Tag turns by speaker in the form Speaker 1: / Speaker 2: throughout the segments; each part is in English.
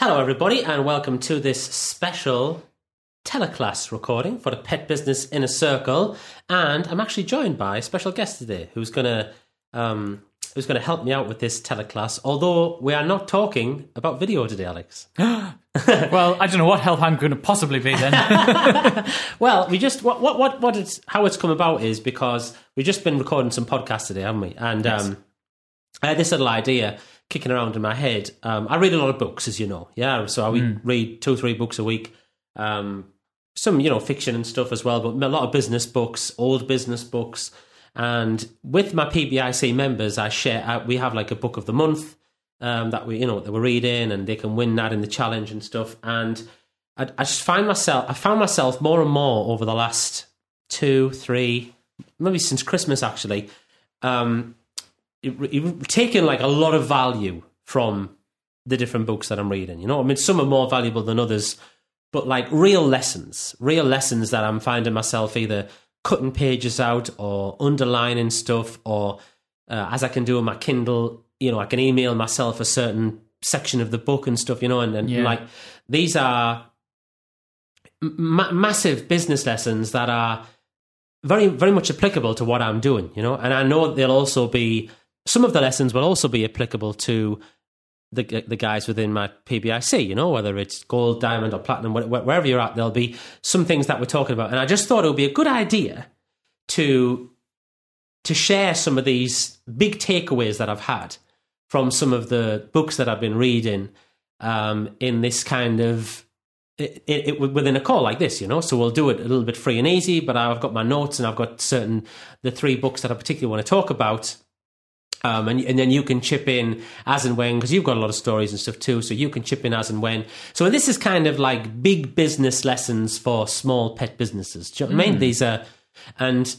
Speaker 1: Hello, everybody, and welcome to this special teleclass recording for the Pet Business Inner Circle. And I'm actually joined by a special guest today who's going to help me out with this teleclass. Although we are not talking about video today, Alex.
Speaker 2: Well, I don't know what help I'm going to possibly be then.
Speaker 1: Well, we just how it's come about is because we've just been recording some podcasts today, haven't we? And
Speaker 2: Yes.
Speaker 1: I had this little idea kicking around in my head. I read a lot of books, as you know. Yeah, so I read 2-3 books a week. Some, fiction and stuff as well, but a lot of business books, old business books. And with my PBIC members, we have like a book of the month that we're reading, and they can win that in the challenge and stuff. And I found myself more and more over the last 2-3, maybe since Christmas actually, taking like a lot of value from the different books that I'm reading. I mean, some are more valuable than others, but like real lessons that I'm finding myself either cutting pages out or underlining stuff, or as I can do on my Kindle, I can email myself a certain section of the book and stuff, like these are massive business lessons that are very, very much applicable to what I'm doing, and I know they'll also be, some of the lessons will also be applicable to the guys within my PBIC, whether it's gold, diamond or platinum, wherever you're at, there'll be some things that we're talking about. And I just thought it would be a good idea to share some of these big takeaways that I've had from some of the books that I've been reading in this kind of, within a call like this, So we'll do it a little bit free and easy, but I've got my notes and I've got the 3 books that I particularly want to talk about. And then you can chip in as and when, because you've got a lot of stories and stuff too, so you can chip in as and when. So this is kind of like big business lessons for small pet businesses. Do you know what I mean? These are, and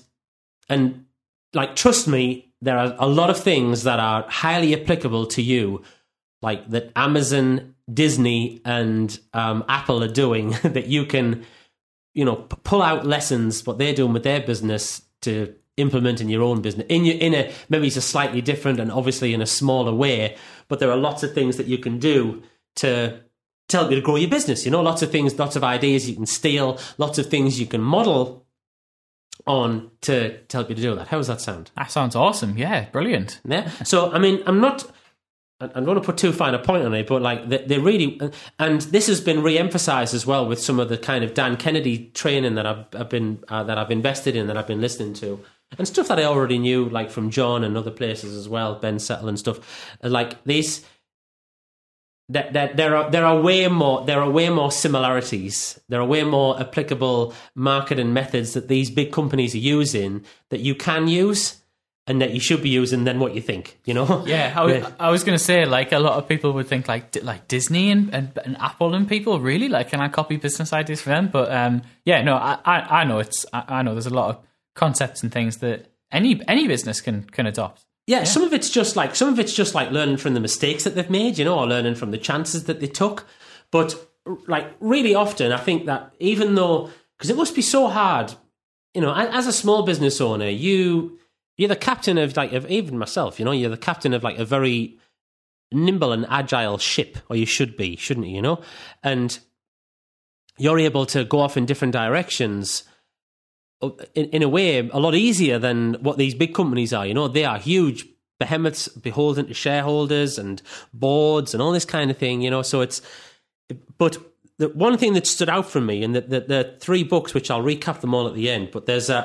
Speaker 1: like, trust me, there are a lot of things that are highly applicable to you, like that Amazon, Disney, and Apple are doing that you can, pull out lessons, what they're doing with their business to implement in your own business maybe it's a slightly different and obviously in a smaller way, but there are lots of things that you can do to help you to grow your business. Lots of things, lots of ideas you can steal, lots of things you can model on to help you to do that. How does that sound?
Speaker 2: That sounds awesome. Yeah, brilliant.
Speaker 1: Yeah. So I mean, I'm going to put too fine a point on it, but like they really, and this has been re-emphasized as well with some of the kind of Dan Kennedy training that I've invested in, that I've been listening to, and stuff that I already knew, like from John and other places as well, Ben Settle and stuff. Like these, that there are way more similarities. There are way more applicable marketing methods that these big companies are using that you can use, and that you should be using than what you think,
Speaker 2: Yeah, I was going to say, like, a lot of people would think like Disney and Apple and people, really? Like, can I copy business ideas from them? But I know I know there's a lot of concepts and things that any business can adopt.
Speaker 1: Yeah, some of it's just like learning from the mistakes that they've made, or learning from the chances that they took. But like really often, I think that even though, because it must be so hard, as a small business owner, you're the captain of even myself, you're the captain of like a very nimble and agile ship, or you should be, shouldn't you, And you're able to go off in different directions in a way a lot easier than what these big companies are. They are huge behemoths beholden to shareholders and boards and all this kind of thing, So but the one thing that stood out for me, and the 3 books, which I'll recap them all at the end, but there's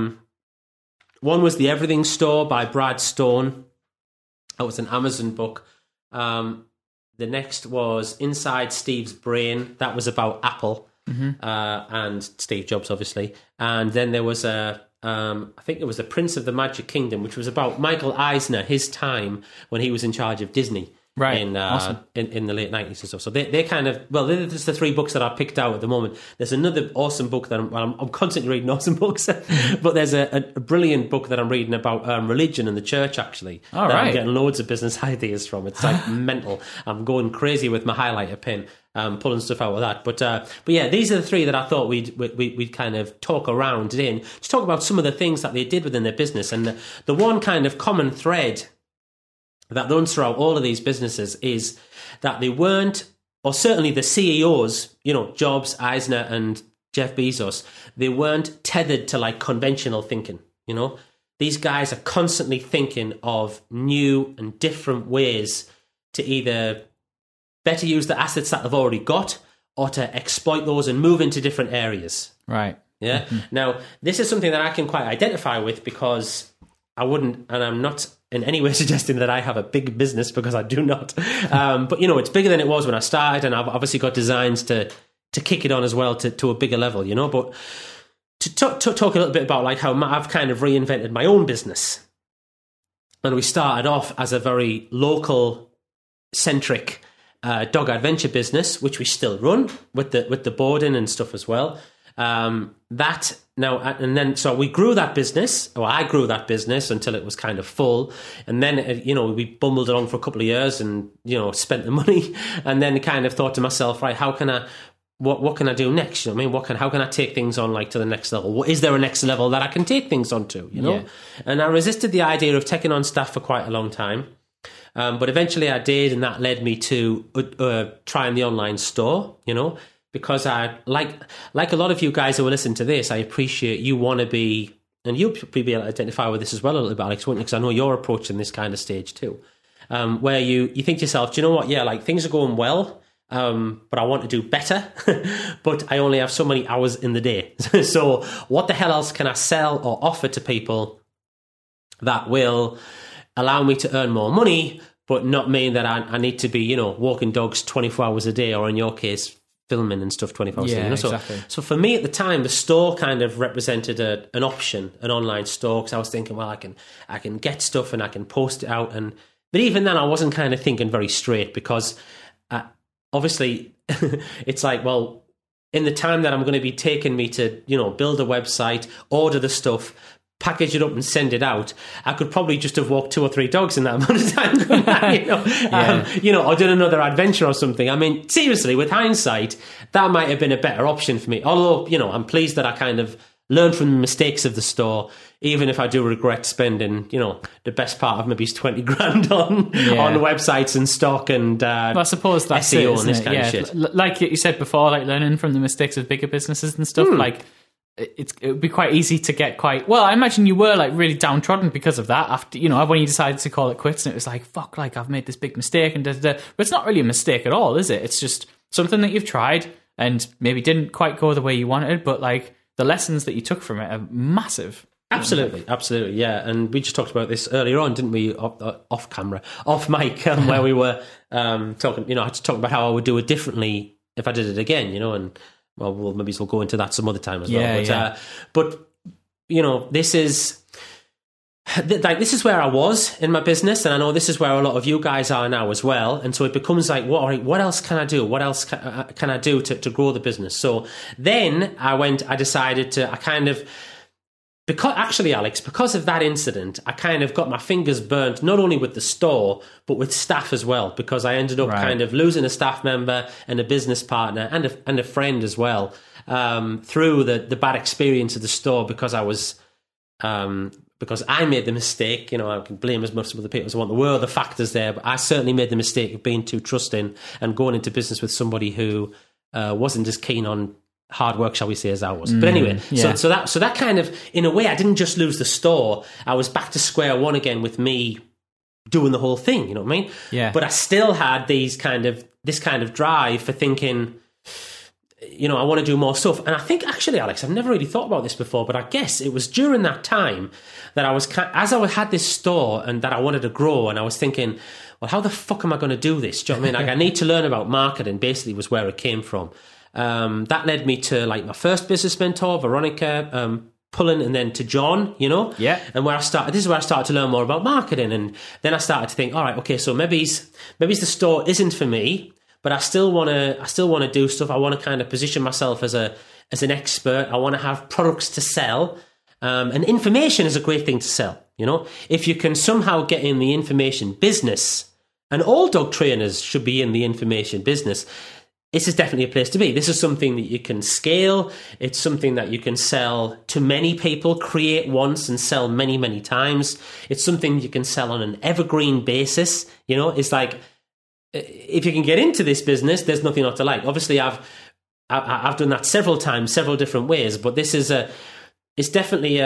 Speaker 1: one was The Everything Store by Brad Stone. That was an Amazon book. The next was Inside Steve's Brain. That was about Apple and Steve Jobs, obviously. And then there was I think it was The Prince of the Magic Kingdom, which was about Michael Eisner, his time when he was in charge of Disney.
Speaker 2: Right,
Speaker 1: awesome. in the late 90s and stuff. So they kind of, well, they're just the 3 books that I picked out at the moment. There's another awesome book that I'm constantly reading awesome books, but there's a brilliant book that I'm reading about religion and the church, actually.
Speaker 2: All
Speaker 1: that
Speaker 2: right.
Speaker 1: I'm getting loads of business ideas from. It's like mental. I'm going crazy with my highlighter pen, pulling stuff out of that. But yeah, these are the 3 that I thought we'd kind of talk around in, to talk about some of the things that they did within their business. And the one kind of common thread that runs throughout all of these businesses is that they weren't or certainly the CEOs, Jobs, Eisner, and Jeff Bezos, they weren't tethered to like conventional thinking. These guys are constantly thinking of new and different ways to either better use the assets that they've already got or to exploit those and move into different areas.
Speaker 2: Right.
Speaker 1: Yeah. Mm-hmm. Now, this is something that I can quite identify with because I wouldn't, and I'm not in any way suggesting that I have a big business because I do not. But, it's bigger than it was when I started, and I've obviously got designs to kick it on as well to a bigger level, But to talk a little bit about like how I've kind of reinvented my own business. And we started off as a very local-centric dog adventure business, which we still run with the boarding and stuff as well. So we grew that business, or I grew that business until it was kind of full. And then, we bumbled along for a couple of years and, spent the money and then kind of thought to myself, right, what can I do next? You know what I mean? How can I take things on like to the next level? Is there a next level that I can take things on to, Yeah. And I resisted the idea of taking on staff for quite a long time. But eventually I did, and that led me to trying the online store, because I like a lot of you guys who will listen to this, I appreciate you want to be, and you'll probably be able to identify with this as well a little bit, Alex, won't you? Because I know you're approaching this kind of stage too, where you think to yourself, do you know what? Yeah, like things are going well, but I want to do better, but I only have so many hours in the day. So what the hell else can I sell or offer to people that will allow me to earn more money, but not mean that I need to be, walking dogs 24 hours a day, or in your case, filming and stuff 24 hours a day.
Speaker 2: Exactly.
Speaker 1: So for me at the time, the store kind of represented an option, an online store, because I was thinking, well, I can get stuff and I can post it out. But even then, I wasn't kind of thinking very straight, because obviously it's like, well, in the time that I'm going to be taking me to, build a website, order the stuff, package it up and send it out, I could probably just have walked 2 or 3 dogs in that amount of time, or done another adventure or something. I mean, seriously, with hindsight, that might have been a better option for me. Although, I'm pleased that I kind of learned from the mistakes of the store, even if I do regret spending, the best part of maybe 20 grand on websites and stock and
Speaker 2: I suppose that's
Speaker 1: SEO
Speaker 2: it,
Speaker 1: and this
Speaker 2: it?
Speaker 1: kind of shit.
Speaker 2: Like you said before, like learning from the mistakes of bigger businesses and stuff, like it would be quite easy to get I imagine you were like really downtrodden because of that after, when you decided to call it quits, and it was like, fuck, like I've made this big mistake and but it's not really a mistake at all, is it? It's just something that you've tried and maybe didn't quite go the way you wanted, but like the lessons that you took from it are massive.
Speaker 1: Absolutely, yeah. And we just talked about this earlier on, didn't we? Off mic, where we were talking. I had to talk about how I would do it differently if I did it again. And well, maybe we'll go into that some other time as well. But this is this is where I was in my business, and I know this is where a lot of you guys are now as well. And so it becomes like, what else can I do? What else can I do to grow the business? So then I decided to, because of that incident, I kind of got my fingers burnt, not only with the store, but with staff as well, because I ended up kind of losing a staff member and a business partner and a friend as well, through the bad experience of the store, because I made the mistake. I can blame as much of the people as I want. There were other factors there, but I certainly made the mistake of being too trusting and going into business with somebody who wasn't as keen on hard work, shall we say, as I was. But anyway, so that kind of, in a way, I didn't just lose the store. I was back to square one again with me doing the whole thing. You know what I mean?
Speaker 2: Yeah.
Speaker 1: But I still had this kind of drive for thinking, I want to do more stuff. And I think, actually, Alex, I've never really thought about this before, but I guess it was during that time that I was, as I had this store and that I wanted to grow, and I was thinking, well, how the fuck am I going to do this? Do you know what I mean? Like, I need to learn about marketing, basically, was where it came from. That led me to like my first business mentor, Veronica Pullen, and then to John,
Speaker 2: Yeah.
Speaker 1: And this is where I started to learn more about marketing. And then I started to think, all right, okay, so maybe the store isn't for me, but I still want to do stuff. I want to kind of position myself as an expert. I want to have products to sell. And information is a great thing to sell. If you can somehow get in the information business, and all dog trainers should be in the information business, this is definitely a place to be. This is something that you can scale. It's something that you can sell to many people, create once and sell many, many times. It's something you can sell on an evergreen basis. It's like, if you can get into this business, there's nothing not to like. Obviously, I've done that several times, several different ways, but this is it's definitely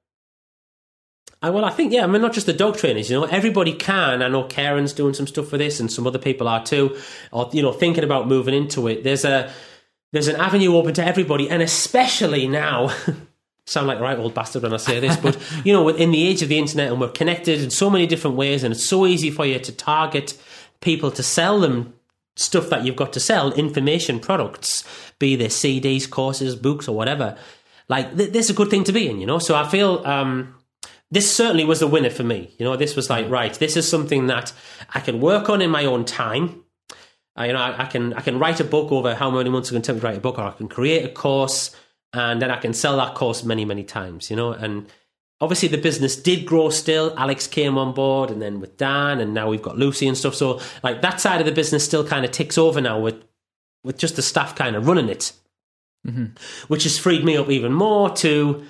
Speaker 1: I think, I mean, not just the dog trainers, everybody can. I know Karen's doing some stuff for this and some other people are too, or, thinking about moving into it. There's an avenue open to everybody, and especially now, sound like a right old bastard when I say this, but, in the age of the internet, and we're connected in so many different ways, and it's so easy for you to target people to sell them stuff that you've got to sell, information products, be they CDs, courses, books, or whatever. Like, this is a good thing to be in, So I feel... this certainly was a winner for me. This was like, right, this is something that I can work on in my own time. I can write a book over how many months it's going to take me to write a book, or I can create a course, and then I can sell that course many, many times, And obviously the business did grow still. Alex came on board, and then with Dan, and now we've got Lucy and stuff. So like that side of the business still kind of ticks over now with just the staff kind of running it, which has freed me up even more to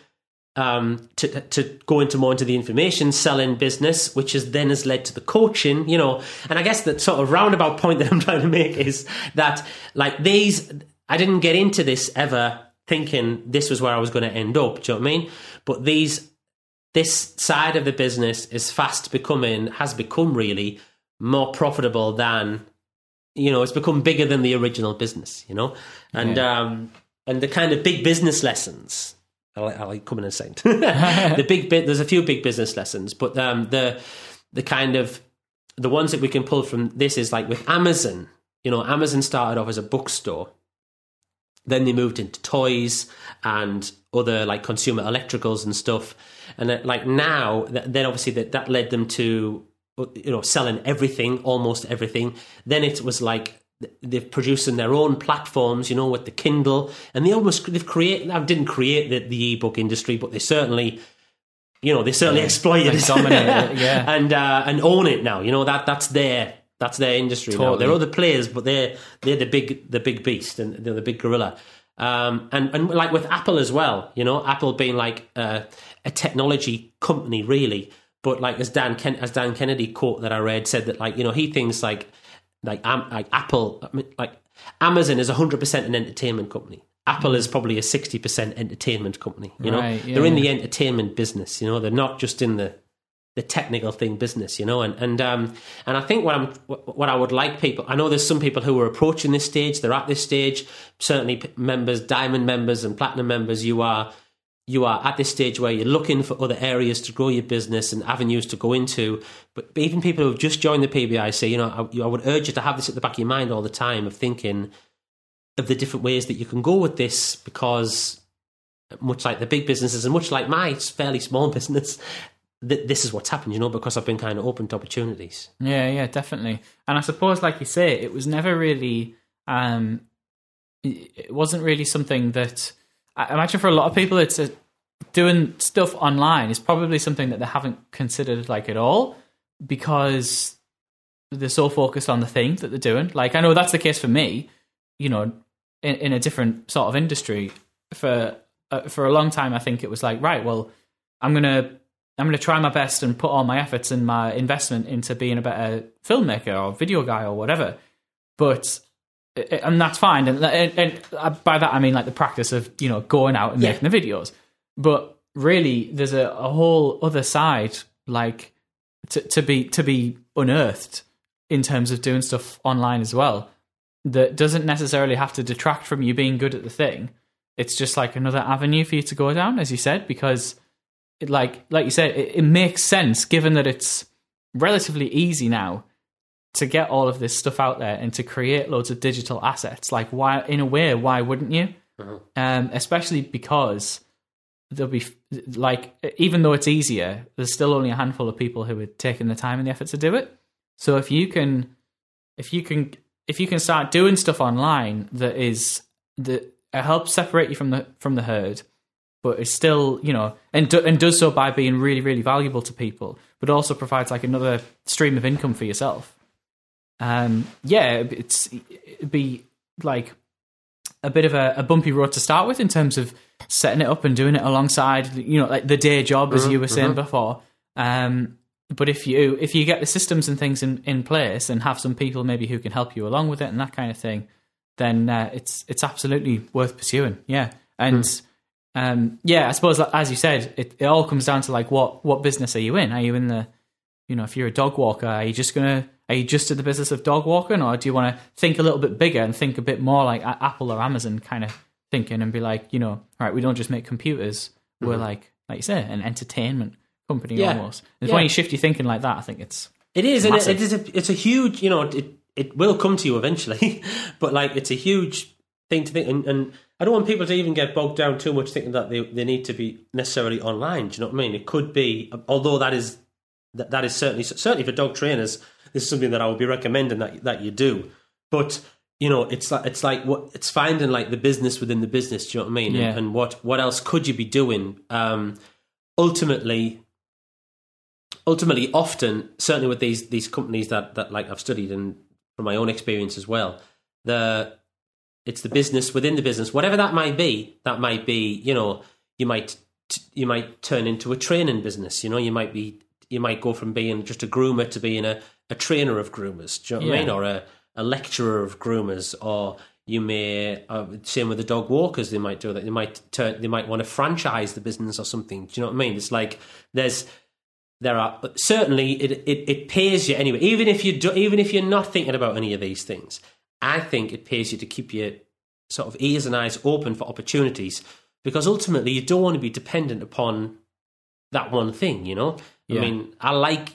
Speaker 1: go into the information selling business, which has led to the coaching, and I guess the sort of roundabout point that I'm trying to make is that like I didn't get into this ever thinking this was where I was going to end up. Do you know what I mean? But this side of the business has become really more profitable than, it's become bigger than the original business, and the kind of big business lessons. I'll come in a second. There's a few big business lessons, but the kind of the ones that we can pull from this is like with Amazon. Amazon started off as a bookstore, then they moved into toys and other like consumer electricals and stuff, and like now, then obviously that led them to selling everything, almost everything. Then it was like they've producing their own platforms, with the Kindle, and they've created. I didn't create the ebook industry, but they certainly, exploited it,
Speaker 2: dominated it,
Speaker 1: and own it now. That's their industry. Totally. Now there are other players, but they're the big beast, and they're the big gorilla. And like with Apple as well, Apple being like a technology company really, but like as Dan Kennedy quote that I read said that like he thinks like Apple, like Amazon is 100% an entertainment company. Apple is probably a 60% entertainment company. They're in the entertainment business. They're not just in the technical thing business. And I think what I would like people. I know there's some people who are approaching this stage. They're at this stage. Certainly, members, diamond members, and platinum members. You are at this stage where you're looking for other areas to grow your business and avenues to go into. But even people who have just joined the PBIC, I would urge you to have this at the back of your mind all the time of thinking of the different ways that you can go with this, because much like the big businesses and much like my fairly small business, this is what's happened, because I've been kind of open to opportunities.
Speaker 2: Yeah, definitely. And I suppose, like you say, it was never really, it wasn't really something that, I imagine for a lot of people, it's doing stuff online is probably something that they haven't considered like at all, because they're so focused on the thing that they're doing. Like, I know that's the case for me, in a different sort of industry. For a long time, I think it was like, right, well, I'm gonna try my best and put all my efforts and my investment into being a better filmmaker or video guy or whatever. But and that's fine, and by that I mean like the practice of going out and making the videos. But really, there's a whole other side, like to be unearthed in terms of doing stuff online as well. That doesn't necessarily have to detract from you being good at the thing. It's just like another avenue for you to go down, as you said, because like you said, it makes sense given that it's relatively easy now to get all of this stuff out there and to create loads of digital assets. Like, why wouldn't you? Mm-hmm. Especially because there'll be, like, even though it's easier, there's still only a handful of people who are taking the time and the effort to do it. So if you can start doing stuff online that helps separate you from the herd, but it's still, and does so by being really, really valuable to people, but also provides like another stream of income for yourself. It'd be like a bit of a bumpy road to start with in terms of setting it up and doing it alongside, like the day job, as you were saying before. But if you get the systems and things in place and have some people maybe who can help you along with it and that kind of thing, then it's absolutely worth pursuing. Yeah. And I suppose, as you said, it all comes down to like what business are you in? Are you in the, if you're a dog walker, are you just in the business of dog walking, or do you want to think a little bit bigger and think a bit more like Apple or Amazon kind of thinking and be like, right, we don't just make computers, we're like you say, an entertainment company almost. And when you shift your thinking like that, I think it is,
Speaker 1: massive. And it's a huge, it will come to you eventually, but like it's a huge thing to think, and I don't want people to even get bogged down too much thinking that they need to be necessarily online. Do you know what I mean? It could be, although that is certainly for dog trainers, this is something that I would be recommending that you do. But it's finding like the business within the business. Do you know what I mean?
Speaker 2: Yeah.
Speaker 1: And what else could you be doing? Ultimately, often, certainly with these companies that like I've studied and from my own experience as well, it's the business within the business, whatever that might be. That might be, you might turn into a training business. You might go from being just a groomer to being a trainer of groomers. Do you know what I mean? Or a lecturer of groomers, or you may same with the dog walkers. They might do that. They might want to franchise the business or something. Do you know what I mean? It's like there are certainly it pays you anyway. Even if you're not thinking about any of these things, I think it pays you to keep your sort of ears and eyes open for opportunities, because ultimately you don't want to be dependent upon that one thing. Yeah. I mean, I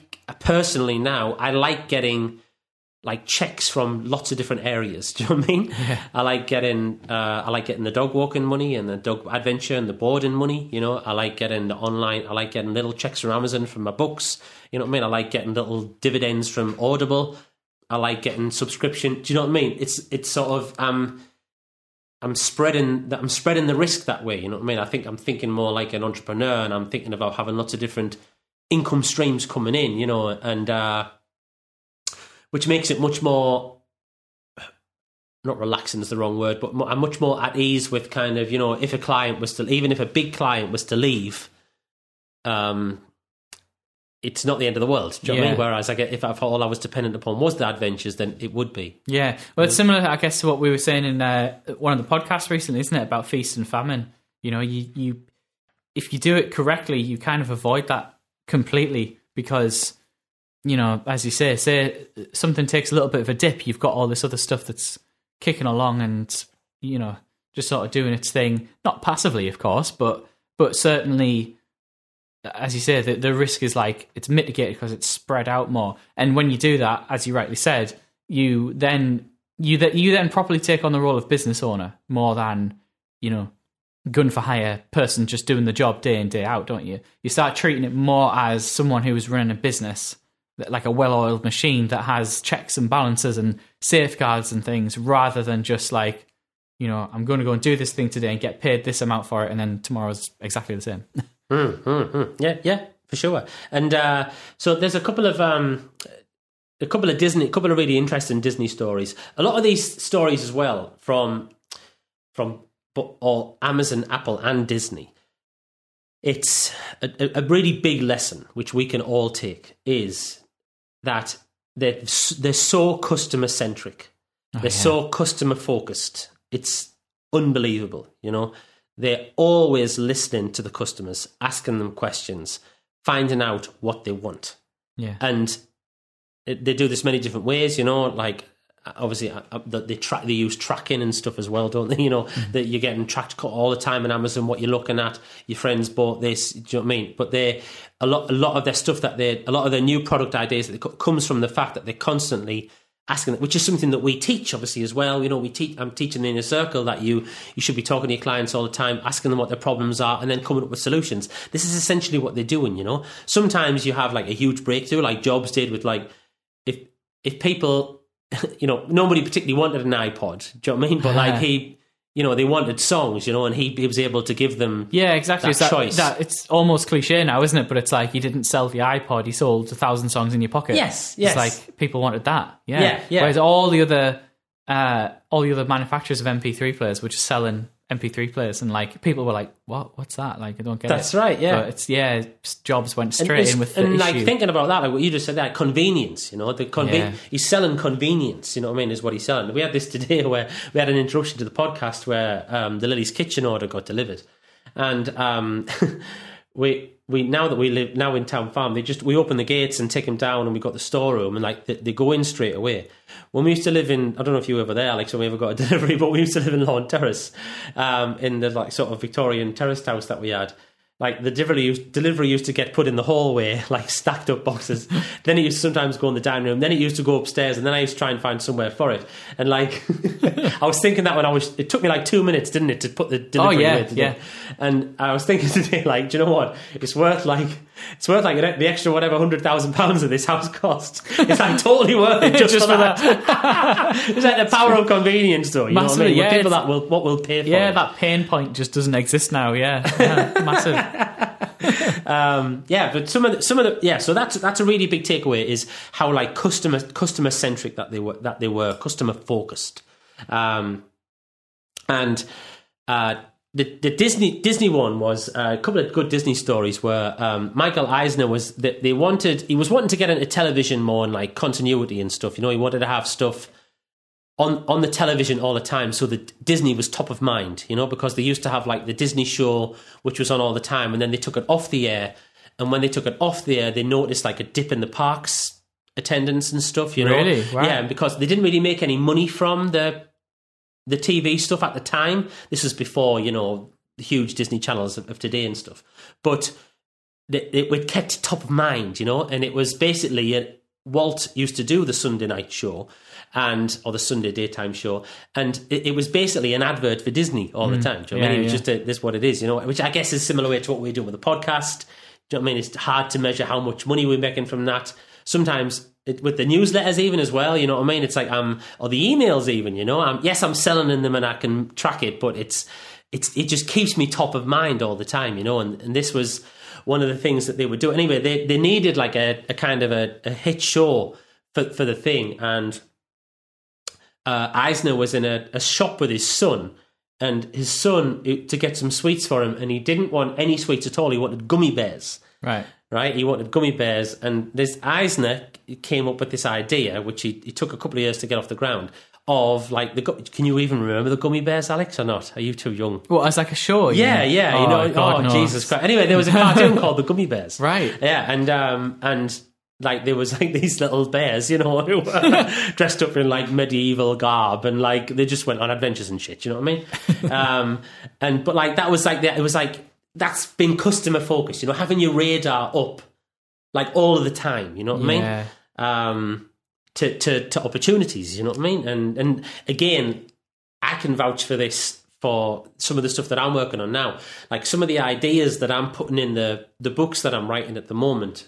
Speaker 1: like getting like checks from lots of different areas. Do you know what I mean?
Speaker 2: Yeah.
Speaker 1: I like getting the dog walking money and the dog adventure and the boarding money. I like getting the online. I like getting little checks from Amazon from my books. You know what I mean? I like getting little dividends from Audible. I like getting subscription. Do you know what I mean? It's sort of I'm spreading the risk that way. You know what I mean? I think I'm thinking more like an entrepreneur, and I'm thinking about having lots of different income streams coming in. And which makes it much more, not relaxing is the wrong word, but I'm much more at ease with kind of, if a client was to, even if a big client was to leave, it's not the end of the world. Do you know what I mean? Whereas if all I was dependent upon was the adventures, then it would be.
Speaker 2: Yeah. Well, it's similar, I guess, to what we were saying in one of the podcasts recently, isn't it? About feast and famine. You if you do it correctly, you kind of avoid that completely, because, as you say something takes a little bit of a dip, you've got all this other stuff that's kicking along and, just sort of doing its thing, not passively, of course, but certainly, as you say, the risk is like, it's mitigated because it's spread out more. And when you do that, as you rightly said, you then properly take on the role of business owner more than, gun for hire person just doing the job day in, day out, don't you? You start treating it more as someone who is running a business, like a well-oiled machine that has checks and balances and safeguards and things, rather than just like, I'm going to go and do this thing today and get paid this amount for it, and then tomorrow's exactly the same.
Speaker 1: Yeah, for sure. And so there's a couple of really interesting Disney stories. A lot of these stories as well from all Amazon, Apple, and Disney. It's a really big lesson which we can all take, is that they're so customer centric. They're so customer focused. It's unbelievable. They're always listening to the customers, asking them questions, finding out what they want.
Speaker 2: Yeah.
Speaker 1: And they do this many different ways, like obviously they use tracking and stuff as well, don't they? That you're getting tracked all the time on Amazon, what you're looking at, your friends bought this, do you know what I mean? But a lot of their stuff a lot of their new product ideas comes from the fact that they're constantly asking, which is something that we teach obviously as well. I'm teaching in a circle that you should be talking to your clients all the time, asking them what their problems are, and then coming up with solutions. This is essentially what they're doing. Sometimes you have like a huge breakthrough, like Jobs did with like, if people, nobody particularly wanted an iPod, do you know what I mean? But like they wanted songs, and he was able to give them
Speaker 2: exactly
Speaker 1: that choice.
Speaker 2: It's almost cliche now, isn't it? But it's like, he didn't sell the iPod, he sold 1,000 songs in your pocket.
Speaker 1: Yes.
Speaker 2: It's like people wanted that. Yeah. Whereas all the other manufacturers of MP3 players were just selling MP3 players, and like people were like, what's that? Like, I don't get
Speaker 1: That's
Speaker 2: it.
Speaker 1: right, yeah.
Speaker 2: But Jobs went straight in with the
Speaker 1: and
Speaker 2: issue.
Speaker 1: like thinking about that, like what you just said, that convenience,
Speaker 2: Yeah.
Speaker 1: He's selling convenience, you know what I mean, is what he's selling. We had this today where we had an interruption to the podcast where the Lily's Kitchen order got delivered, and we now that we live now in Town Farm, we open the gates and take him down, and we got the storeroom, and like they go in straight away. When we used to live in, I don't know if you were ever there, Alex, or we ever got a delivery, but we used to live in Lawn Terrace, in the like sort of Victorian terraced house that we had. Like the delivery used to get put in the hallway, like stacked up boxes. Then it used to sometimes go in the dining room. Then it used to go upstairs, and then I used to try and find somewhere for it. And like, I was thinking that it took me like 2 minutes, didn't it, to put the delivery away today. And I was thinking today, like, do you know what? It's worth like the extra whatever £100,000 that this house cost. It's like totally worth it just for that. It's like the power of convenience, though. You
Speaker 2: Massively,
Speaker 1: know what I mean? People what will pay for it.
Speaker 2: Yeah, that pain point just doesn't exist now. Yeah, massive.
Speaker 1: But some of the so that's a really big takeaway, is how like customer centric that they were customer focused, and the Disney one was a couple of good Disney stories where Michael Eisner was wanting to get into television more and like continuity and stuff. You know, he wanted to have stuff on the television all the time, so that Disney was top of mind, you know, because they used to have like the Disney show, which was on all the time, and then they took it off the air. And when they took it off the air, they noticed like a dip in the parks attendance and stuff, you know.
Speaker 2: Really? Wow.
Speaker 1: Yeah, because they didn't really make any money from the TV stuff at the time. This was before, you know, the huge Disney channels of today and stuff. But it kept top of mind, you know, and it was basically Walt used to do the Sunday night show or the Sunday daytime show, and it was basically an advert for Disney all the time. Do you know what I mean? It was just this is what it is, you know, which I guess is similar way to what we do with the podcast. Do you know what I mean? It's hard to measure how much money we're making from that. Sometimes with the newsletters even as well, you know what I mean? It's like or the emails even, you know. Yes, I'm selling in them and I can track it, but it just keeps me top of mind all the time, you know. And this was one of the things that they would do. Anyway, they needed like a kind of a hit show for the thing, and Eisner was in a shop with his son, and his son to get some sweets for him, and he didn't want any sweets at all. He wanted gummy bears. Right. He wanted gummy bears, and this Eisner came up with this idea, which he took a couple of years to get off the ground. Of like can you even remember the gummy bears, Alex, or not? Are you too young?
Speaker 2: Well, as like a show.
Speaker 1: Yeah. You know.
Speaker 2: God, no.
Speaker 1: Jesus Christ! Anyway, there was a cartoon called the Gummy Bears.
Speaker 2: Right.
Speaker 1: Yeah, and like there was like these little bears, you know, who were dressed up in like medieval garb, and like they just went on adventures and shit. You know what I mean? But like that was like it was like that's been customer focused. You know, having your radar up like all of the time. You know what I mean? To opportunities, you know what I mean? And again, I can vouch for this for some of the stuff that I'm working on now. Like some of the ideas that I'm putting in the books that I'm writing at the moment.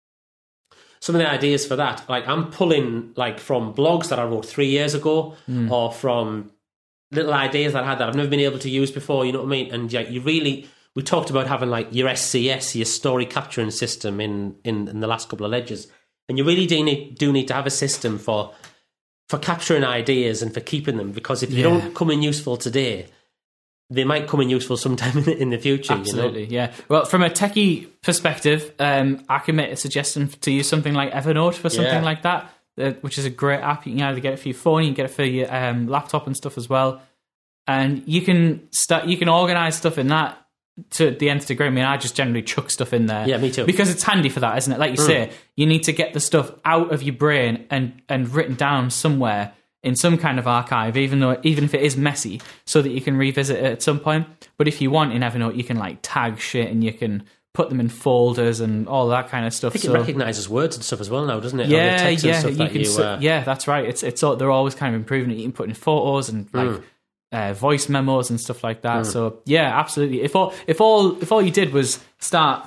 Speaker 1: Some of the ideas for that, like I'm pulling like from blogs that I wrote 3 years ago, or from little ideas that I had that I've never been able to use before, you know what I mean? And yeah, we talked about having like your SCS, your story capturing system in the last couple of ledgers. And you really do need to have a system for capturing ideas and for keeping them, because if they don't come in useful today, they might come in useful sometime in the future.
Speaker 2: Absolutely,
Speaker 1: you know?
Speaker 2: yeah. Well, from a techie perspective, I can make a suggestion to use something like Evernote for something like that, which is a great app. You can either get it for your phone, you can get it for your laptop and stuff as well. And you can organise stuff in that to the nth degree. I mean, I just generally chuck stuff in there.
Speaker 1: Yeah, me too.
Speaker 2: Because it's handy for that, isn't it? Like you say, you need to get the stuff out of your brain and written down somewhere in some kind of archive, even if it is messy, so that you can revisit it at some point. But if you want in Evernote, you can like tag shit and you can put them in folders and all that kind of stuff.
Speaker 1: I think it recognises words and stuff as well now, doesn't it?
Speaker 2: Yeah,
Speaker 1: and stuff
Speaker 2: yeah, that's right. It's they're always kind of improving it. You can put in photos and like voice memos and stuff like that. So yeah, absolutely. If all you did was start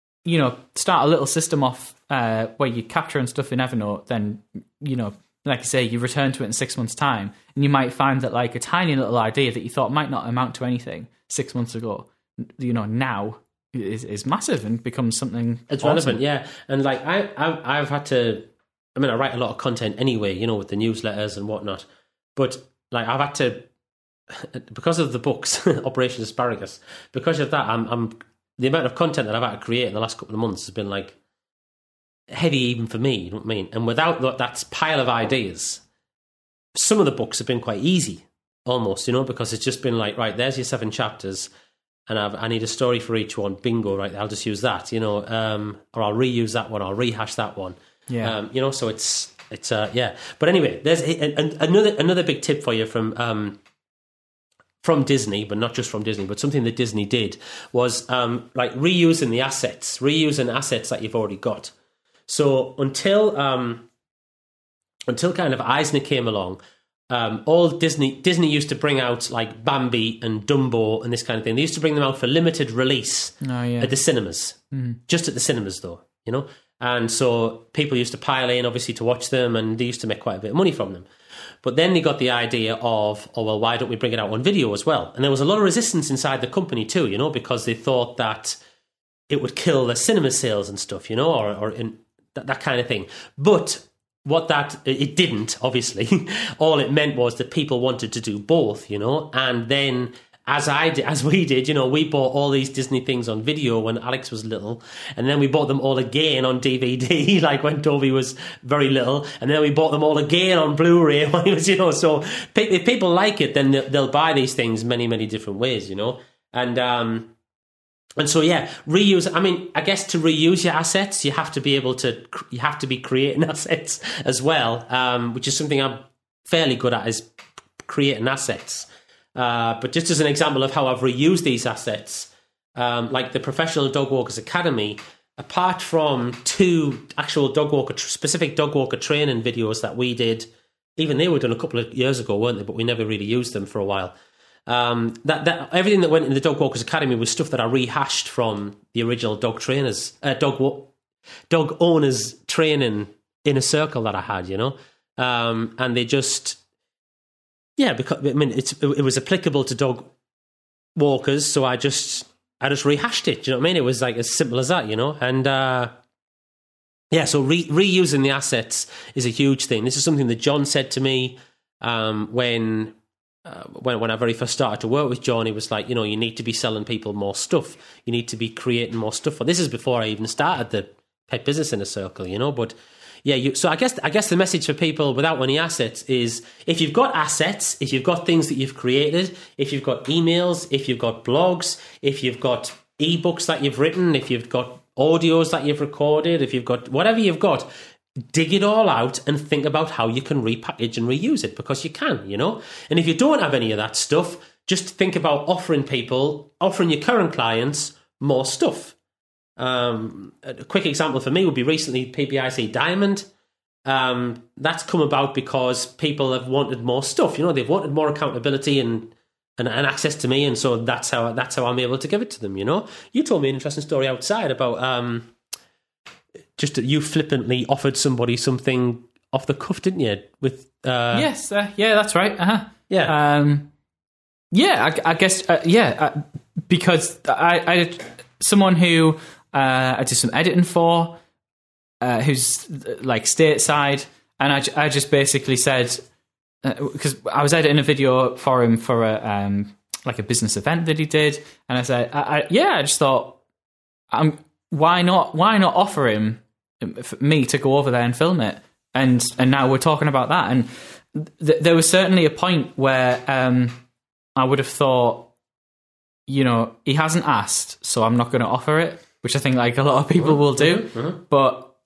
Speaker 2: a little system off where you're capturing stuff in Evernote, then like you say, you return to it in 6 months' time, and you might find that like a tiny little idea that you thought might not amount to anything 6 months ago, now is massive and becomes something.
Speaker 1: It's
Speaker 2: awesome.
Speaker 1: relevant, yeah. And like I've had to. I mean, I write a lot of content anyway, with the newsletters and whatnot. But like I've had to because of the books, Operation Asparagus, because of that, I'm the amount of content that I've had to create in the last couple of months has been like heavy even for me, you know what I mean? And without that pile of ideas, some of the books have been quite easy, almost, you know, because it's just been like, right, there's your 7 chapters, and I need a story for each one. Bingo, right? I'll just use that, you know, or I'll reuse that one, I'll rehash that one.
Speaker 2: Yeah.
Speaker 1: You know, so it's yeah. But anyway, there's another big tip for you from Disney, but not just from Disney, but something that Disney did was like reusing assets that you've already got. So until kind of Eisner came along, all Disney used to bring out like Bambi and Dumbo and this kind of thing. They used to bring them out for limited release at the cinemas, just at the cinemas though, you know. And so people used to pile in, obviously, to watch them, and they used to make quite a bit of money from them. But then they got the idea of, oh, well, why don't we bring it out on video as well? And there was a lot of resistance inside the company too, you know, because they thought that it would kill the cinema sales and stuff, you know, or that kind of thing. But it didn't, obviously. All it meant was that people wanted to do both, you know, and then as we did, you know, we bought all these Disney things on video when Alex was little, and then we bought them all again on DVD, like when Toby was very little, and then we bought them all again on Blu-ray when he was, you know. So if people like it, then they'll buy these things many, many different ways, you know. And so yeah, reuse. I mean, I guess to reuse your assets, you have to be creating assets as well, which is something I'm fairly good at, is creating assets. But just as an example of how I've reused these assets, like the Professional Dog Walkers Academy, apart from 2 actual specific dog walker training videos that we did, even they were done a couple of years ago, weren't they? But we never really used them for a while. That everything that went in the Dog Walkers Academy was stuff that I rehashed from the original dog owners training inner circle that I had, you know, and they just. Yeah, because I mean it was applicable to dog walkers, so I just rehashed it. Do you know what I mean? It was like as simple as that, you know. And yeah, so reusing the assets is a huge thing. This is something that John said to me when I very first started to work with John. He was like, you know, you need to be selling people more stuff. You need to be creating more stuff. This is before I even started the Pet Business Inner Circle, you know, but. Yeah, so I guess the message for people without any assets is if you've got assets, if you've got things that you've created, if you've got emails, if you've got blogs, if you've got ebooks that you've written, if you've got audios that you've recorded, if you've got whatever you've got, dig it all out and think about how you can repackage and reuse it, because you can, you know. And if you don't have any of that stuff, just think about offering your current clients more stuff. A quick example for me would be recently PBIC Diamond. That's come about because people have wanted more stuff. You know, they've wanted more accountability and access to me, and so that's how I'm able to give it to them. You know, you told me an interesting story outside about just that you flippantly offered somebody something off the cuff, didn't you? With
Speaker 2: yes, yeah, that's right.
Speaker 1: Yeah,
Speaker 2: I guess because I did someone who. I did some editing for, who's like stateside, and I just basically said, because I was editing a video for him for a business event that he did, and I said, I just thought, why not offer him me to go over there and film it, and now we're talking about that, and there was certainly a point where I would have thought, you know, he hasn't asked, so I'm not going to offer it. Which I think like a lot of people will do, but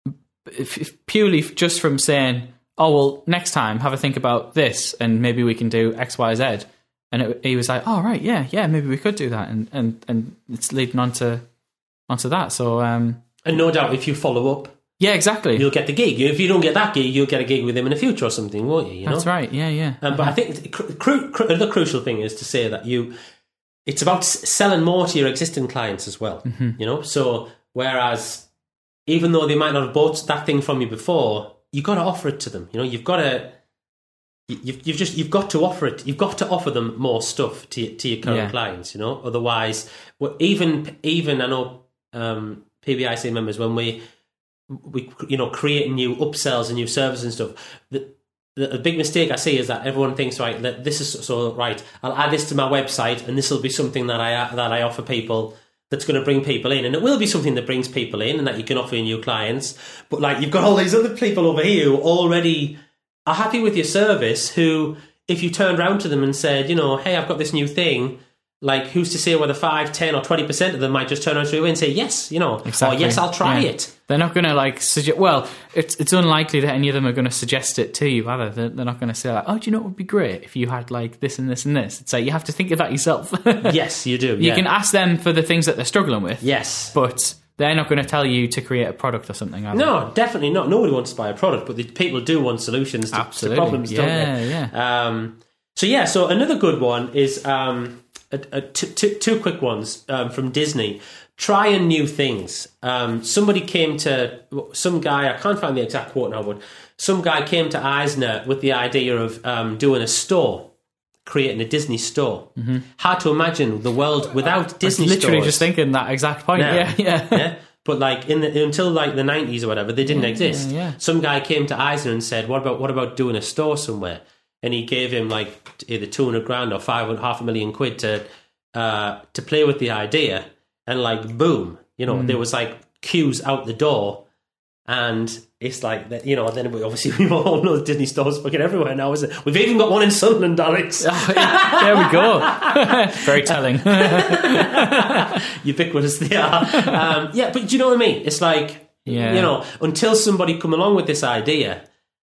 Speaker 2: if purely just from saying, oh, well, next time have a think about this and maybe we can do X, Y, Z. And he was like, oh, right, yeah, maybe we could do that. And it's leading on to that. So, and
Speaker 1: no doubt if you follow up,
Speaker 2: yeah, exactly,
Speaker 1: you'll get the gig. If you don't get that gig, you'll get a gig with him in the future or something, won't you?
Speaker 2: That's right, yeah.
Speaker 1: But I think the crucial thing is to say that it's about selling more to your existing clients as well, you know? So, whereas even though they might not have bought that thing from you before, you've got to offer it to them. You know, you've got to offer it. You've got to offer them more stuff to your current clients, you know? Otherwise, even I know PBIC members, when we you know, create new upsells and new services and stuff, the big mistake I see is that everyone thinks, right, this is so right. I'll add this to my website, and this will be something that I offer people that's going to bring people in, and it will be something that brings people in, and that you can offer your new clients. But like, you've got all these other people over here who already are happy with your service. Who, if you turned around to them and said, hey, I've got this new thing. Like, who's to say whether 5, 10 or 20% of them might just turn around to you and say, yes,
Speaker 2: exactly.
Speaker 1: or yes, I'll try it.
Speaker 2: They're not going to suggest, well, it's unlikely that any of them are going to suggest it to you, either. They're not going to say like, oh, do you know what would be great if you had like this and this and this? It's like, you have to think of that yourself.
Speaker 1: Yes, you do.
Speaker 2: You can ask them for the things that they're struggling with.
Speaker 1: Yes.
Speaker 2: But they're not going to tell you to create a product or something, are they?
Speaker 1: No, definitely not. Nobody wants to buy a product, but the people do want solutions to problems, don't they?
Speaker 2: Yeah.
Speaker 1: So another good one is... two quick ones from Disney. Trying new things. Somebody came to some guy. I can't find the exact quote now, but some guy came to Eisner with the idea of doing a store, creating a Disney store. Mm-hmm. Hard to imagine the world without Disney stores.
Speaker 2: Literally just thinking that exact point.
Speaker 1: Now,
Speaker 2: yeah.
Speaker 1: But like until like the 90s or whatever, they didn't exist.
Speaker 2: Yeah.
Speaker 1: Some guy came to Eisner and said, "What about doing a store somewhere?" And he gave him like either $200,000 or £500,000 to play with the idea, and like boom, there was like queues out the door, and it's like that, Then we all know the Disney stores fucking everywhere now, isn't it? We've even got one in Sunderland, Alex.
Speaker 2: There we go. Very telling.
Speaker 1: Ubiquitous they are. But do you know what I mean? It's like until somebody come along with this idea.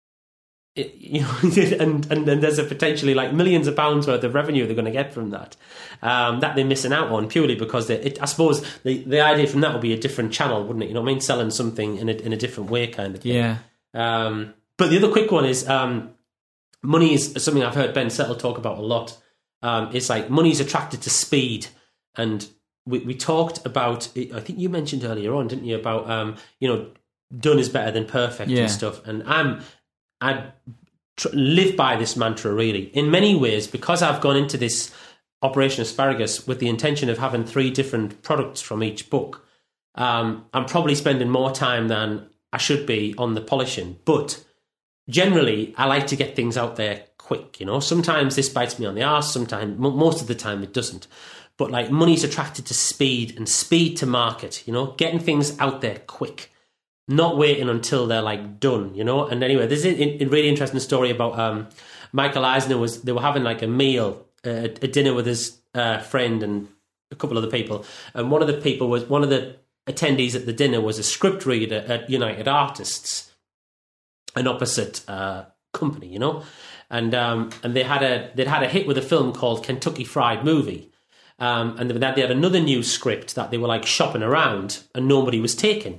Speaker 1: And there's a potentially like millions of pounds worth of revenue they're going to get from that they're missing out on purely because I suppose the idea from that would be a different channel, wouldn't it? You know what I mean? Selling something in a different way, kind of thing.
Speaker 2: Yeah.
Speaker 1: But the other quick one is money is something I've heard Ben Settle talk about a lot. It's like money's attracted to speed, and we talked about. I think you mentioned earlier on, didn't you, about done is better than perfect and stuff, and I live by this mantra, really. In many ways, because I've gone into this Operation Asparagus with the intention of having 3 different products from each book, I'm probably spending more time than I should be on the polishing. But generally, I like to get things out there quick, Sometimes this bites me on the arse, sometimes, most of the time it doesn't. But like, money's attracted to speed and speed to market, getting things out there quick. Not waiting until they're like done, And anyway, there's a really interesting story about Michael Eisner. They were having like a meal, a dinner with his friend and a couple of other people, and one of the attendees at the dinner was a script reader at United Artists, an opposite company, and they'd had a hit with a film called Kentucky Fried Movie. And they had another new script that they were like shopping around, and nobody was taking,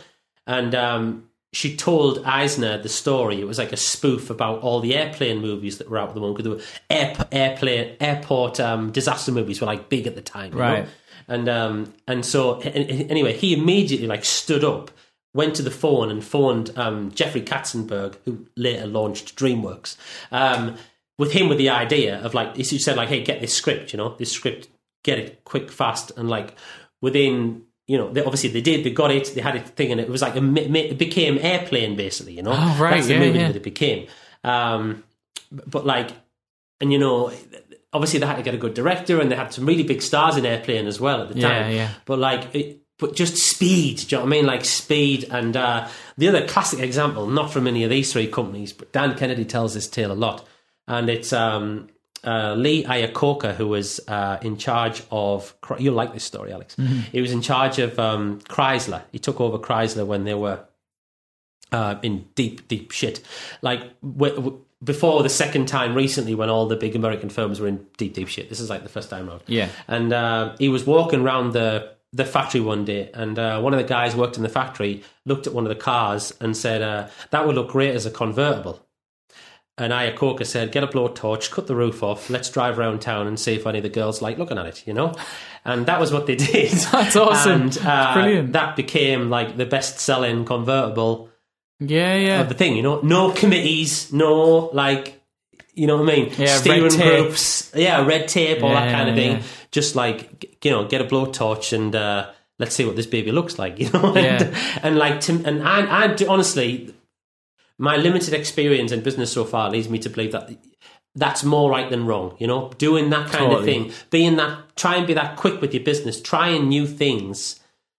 Speaker 1: And she told Eisner the story. It was like a spoof about all the airplane movies that were out at the moment, because there were airport disaster movies were like big at the time,
Speaker 2: right?
Speaker 1: And so anyway, he immediately like stood up, went to the phone and phoned Jeffrey Katzenberg, who later launched DreamWorks, with the idea of like, he said like, hey, get this script, get it quick, fast, and like within. They did. They got it. They had it thing, and it was like it became Airplane, basically.
Speaker 2: Oh, right.
Speaker 1: That's the movie that it became. But like, and obviously they had to get a good director, and they had some really big stars in Airplane as well at the time.
Speaker 2: Yeah.
Speaker 1: But like, but just speed. Do you know what I mean? Like speed. And the other classic example, not from any of these 3 companies, but Dan Kennedy tells this tale a lot, and it's Lee Iacocca, who was in charge of... You'll like this story, Alex. Mm-hmm. He was in charge of Chrysler. He took over Chrysler when they were in deep, deep shit. Like, before the second time recently, when all the big American firms were in deep, deep shit. This is like the first time around.
Speaker 2: Yeah.
Speaker 1: And he was walking around the factory one day, and one of the guys who worked in the factory looked at one of the cars and said, that would look great as a convertible. And Iacocca said, get a blowtorch, cut the roof off, let's drive around town and see if any of the girls like looking at it, And that was what they did.
Speaker 2: That's awesome.
Speaker 1: And
Speaker 2: brilliant.
Speaker 1: That became like the best-selling convertible of the thing, No committees, no like, you know what I mean?
Speaker 2: Yeah,
Speaker 1: steering groups. Yeah, red tape, all that kind of thing.
Speaker 2: Yeah.
Speaker 1: Just like, get a blowtorch and let's see what this baby looks like,
Speaker 2: Yeah.
Speaker 1: And like, and I honestly... my limited experience in business so far leads me to believe that that's more right than wrong. You know, doing that kind of thing, try and be that quick with your business, trying new things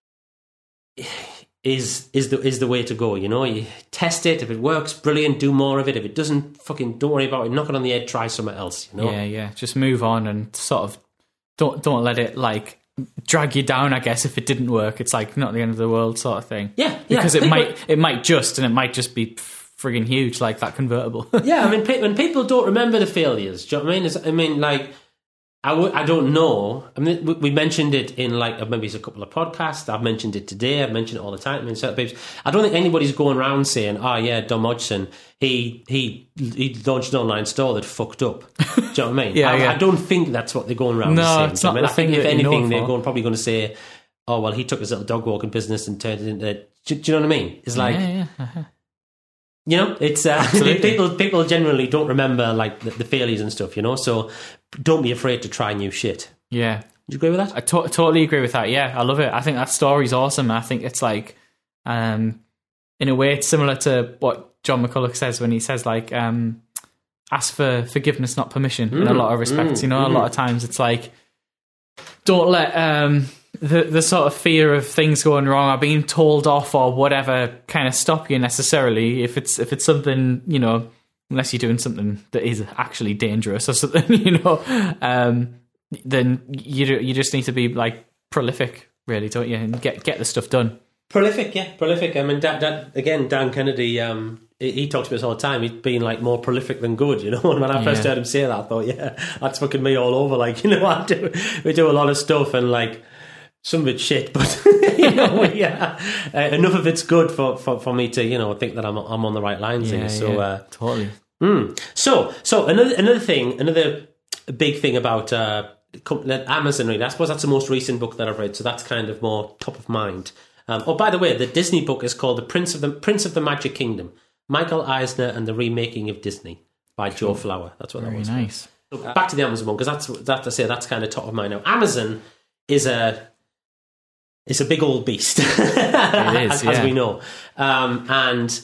Speaker 1: is the way to go. You know, you test it. If it works, brilliant. Do more of it. If it doesn't, fucking don't worry about it. Knock it on the head. Try something else. You know.
Speaker 2: Yeah. Just move on and sort of don't let it like drag you down. I guess if it didn't work, it's like not the end of the world sort of thing.
Speaker 1: Yeah.
Speaker 2: Because it might just be frigging huge, like that convertible.
Speaker 1: Yeah, I mean, when people don't remember the failures, do you know what I mean? I don't know. I mean, we mentioned it in like maybe it's a couple of podcasts. I've mentioned it today. I've mentioned it all the time. I mean, I don't think anybody's going around saying, "Oh yeah, Dom Hodgson, he launched an online store that fucked up." Do you know what I mean? I don't think that's what they're going around saying.
Speaker 2: It's not.
Speaker 1: I think if anything, they're probably going to say, "Oh well, he took his little dog walking business and turned it into." Do you know what I mean? It's like. You know, it's people generally don't remember like the failures and stuff, you know, so don't be afraid to try new shit.
Speaker 2: Yeah.
Speaker 1: Do you agree with that?
Speaker 2: I totally agree with that. Yeah, I love it. I think that story's awesome. I think it's like, in a way, it's similar to what John McCulloch says when he says like, ask for forgiveness, not permission in a lot of respects. You know, a lot of times it's like, don't let the sort of fear of things going wrong or being told off or whatever kind of stop you necessarily. If it's something, you know, unless you're doing something that is actually dangerous or something, you know, then you just need to be like prolific, really, don't you? And get the stuff done. Prolific.
Speaker 1: I mean, Dan Kennedy, he talks about this all the time. He's been like more prolific than good, you know. And when I first heard him say that, I thought, yeah, that's fucking me all over. Like, you know, we do a lot of stuff and like. Some of it's shit, but you know, enough of it's good for me to, you know, think that I'm on the right lines here. So
Speaker 2: totally.
Speaker 1: So another big thing about Amazon. Really, I suppose that's the most recent book that I've read, so that's kind of more top of mind. By the way, the Disney book is called The Prince of the Magic Kingdom: Michael Eisner and the Remaking of Disney by Joe Flower. That's what that was.
Speaker 2: Very nice.
Speaker 1: So back to the Amazon one, because that's kind of top of mind now. Amazon is it's a big old beast,
Speaker 2: it is,
Speaker 1: as we know. And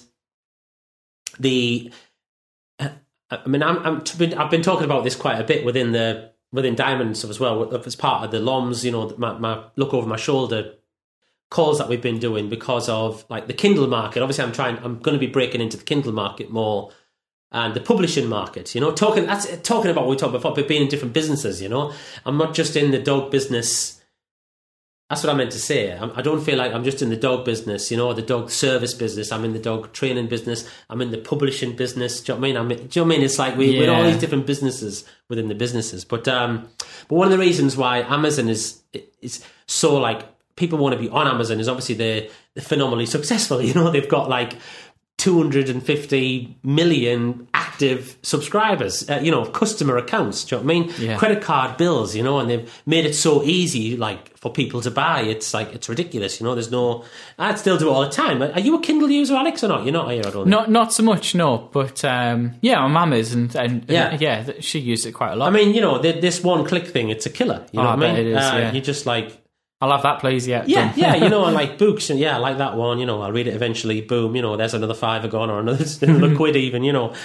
Speaker 1: I mean, I've been talking about this quite a bit within Diamond and stuff as well, as part of the LOMs, you know, my look over my shoulder calls that we've been doing because of like the Kindle market. Obviously, I'm going to be breaking into the Kindle market more and the publishing market. You know, talking about what we talked about, but being in different businesses. You know, I'm not just in the dog business. That's what I meant to say. I don't feel like I'm just in the dog business, you know, the dog service business. I'm in the dog training business. I'm in the publishing business. Do you know what I mean? Do you know what I mean? It's like we're in all these different businesses within the businesses. But one of the reasons why Amazon is so like people want to be on Amazon is obviously they're phenomenally successful. You know, they've got like 250 million active subscribers, you know, customer accounts. Do you know what I mean?
Speaker 2: Yeah.
Speaker 1: Credit card bills, you know, and they've made it so easy, like, for people to buy. It's like, it's ridiculous, you know, I'd still do it all the time. Are you a Kindle user, Alex, or not? You're not, are you? I don't think.
Speaker 2: Not so much, no, but, my mum is, and she used it quite a lot.
Speaker 1: I mean, you know, this one-click thing, it's a killer, you know what I mean?
Speaker 2: It is,
Speaker 1: you just, like...
Speaker 2: I'll have that, please, yeah.
Speaker 1: Yeah, you know, and like books, and I like that one, you know, I'll read it eventually, boom, you know, there's another £5 gone, or another quid even, you know.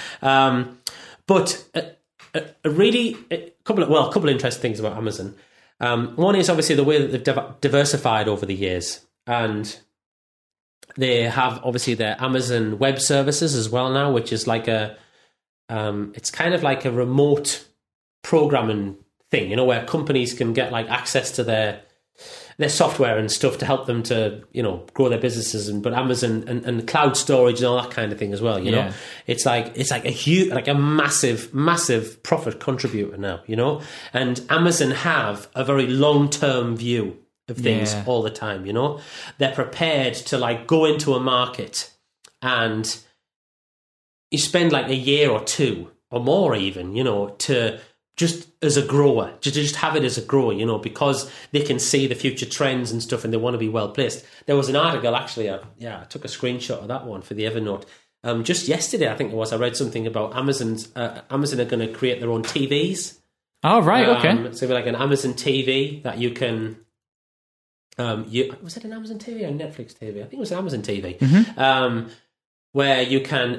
Speaker 1: But a couple of interesting things about Amazon. One is obviously the way that they've diversified over the years, and they have obviously their Amazon Web Services as well now, which is like it's kind of like a remote programming thing, you know, where companies can get like access to their software and stuff to help them to, you know, grow their businesses, but Amazon and cloud storage and all that kind of thing as well, you know. It's like a huge, like a massive profit contributor now, you know. And Amazon have a very long-term view of things all the time, you know. They're prepared to like go into a market and you spend like a year or two or more even, you know, to just as a grower, just have it as a grower, you know, because they can see the future trends and stuff and they want to be well placed. There was an article, actually, I took a screenshot of that one for the Evernote. Just yesterday, I think it was, I read something about Amazon are going to create their own TVs.
Speaker 2: Oh, right, okay.
Speaker 1: So like an Amazon TV that you can... was it an Amazon TV or Netflix TV? I think it was an Amazon TV.
Speaker 2: Mm-hmm.
Speaker 1: where you can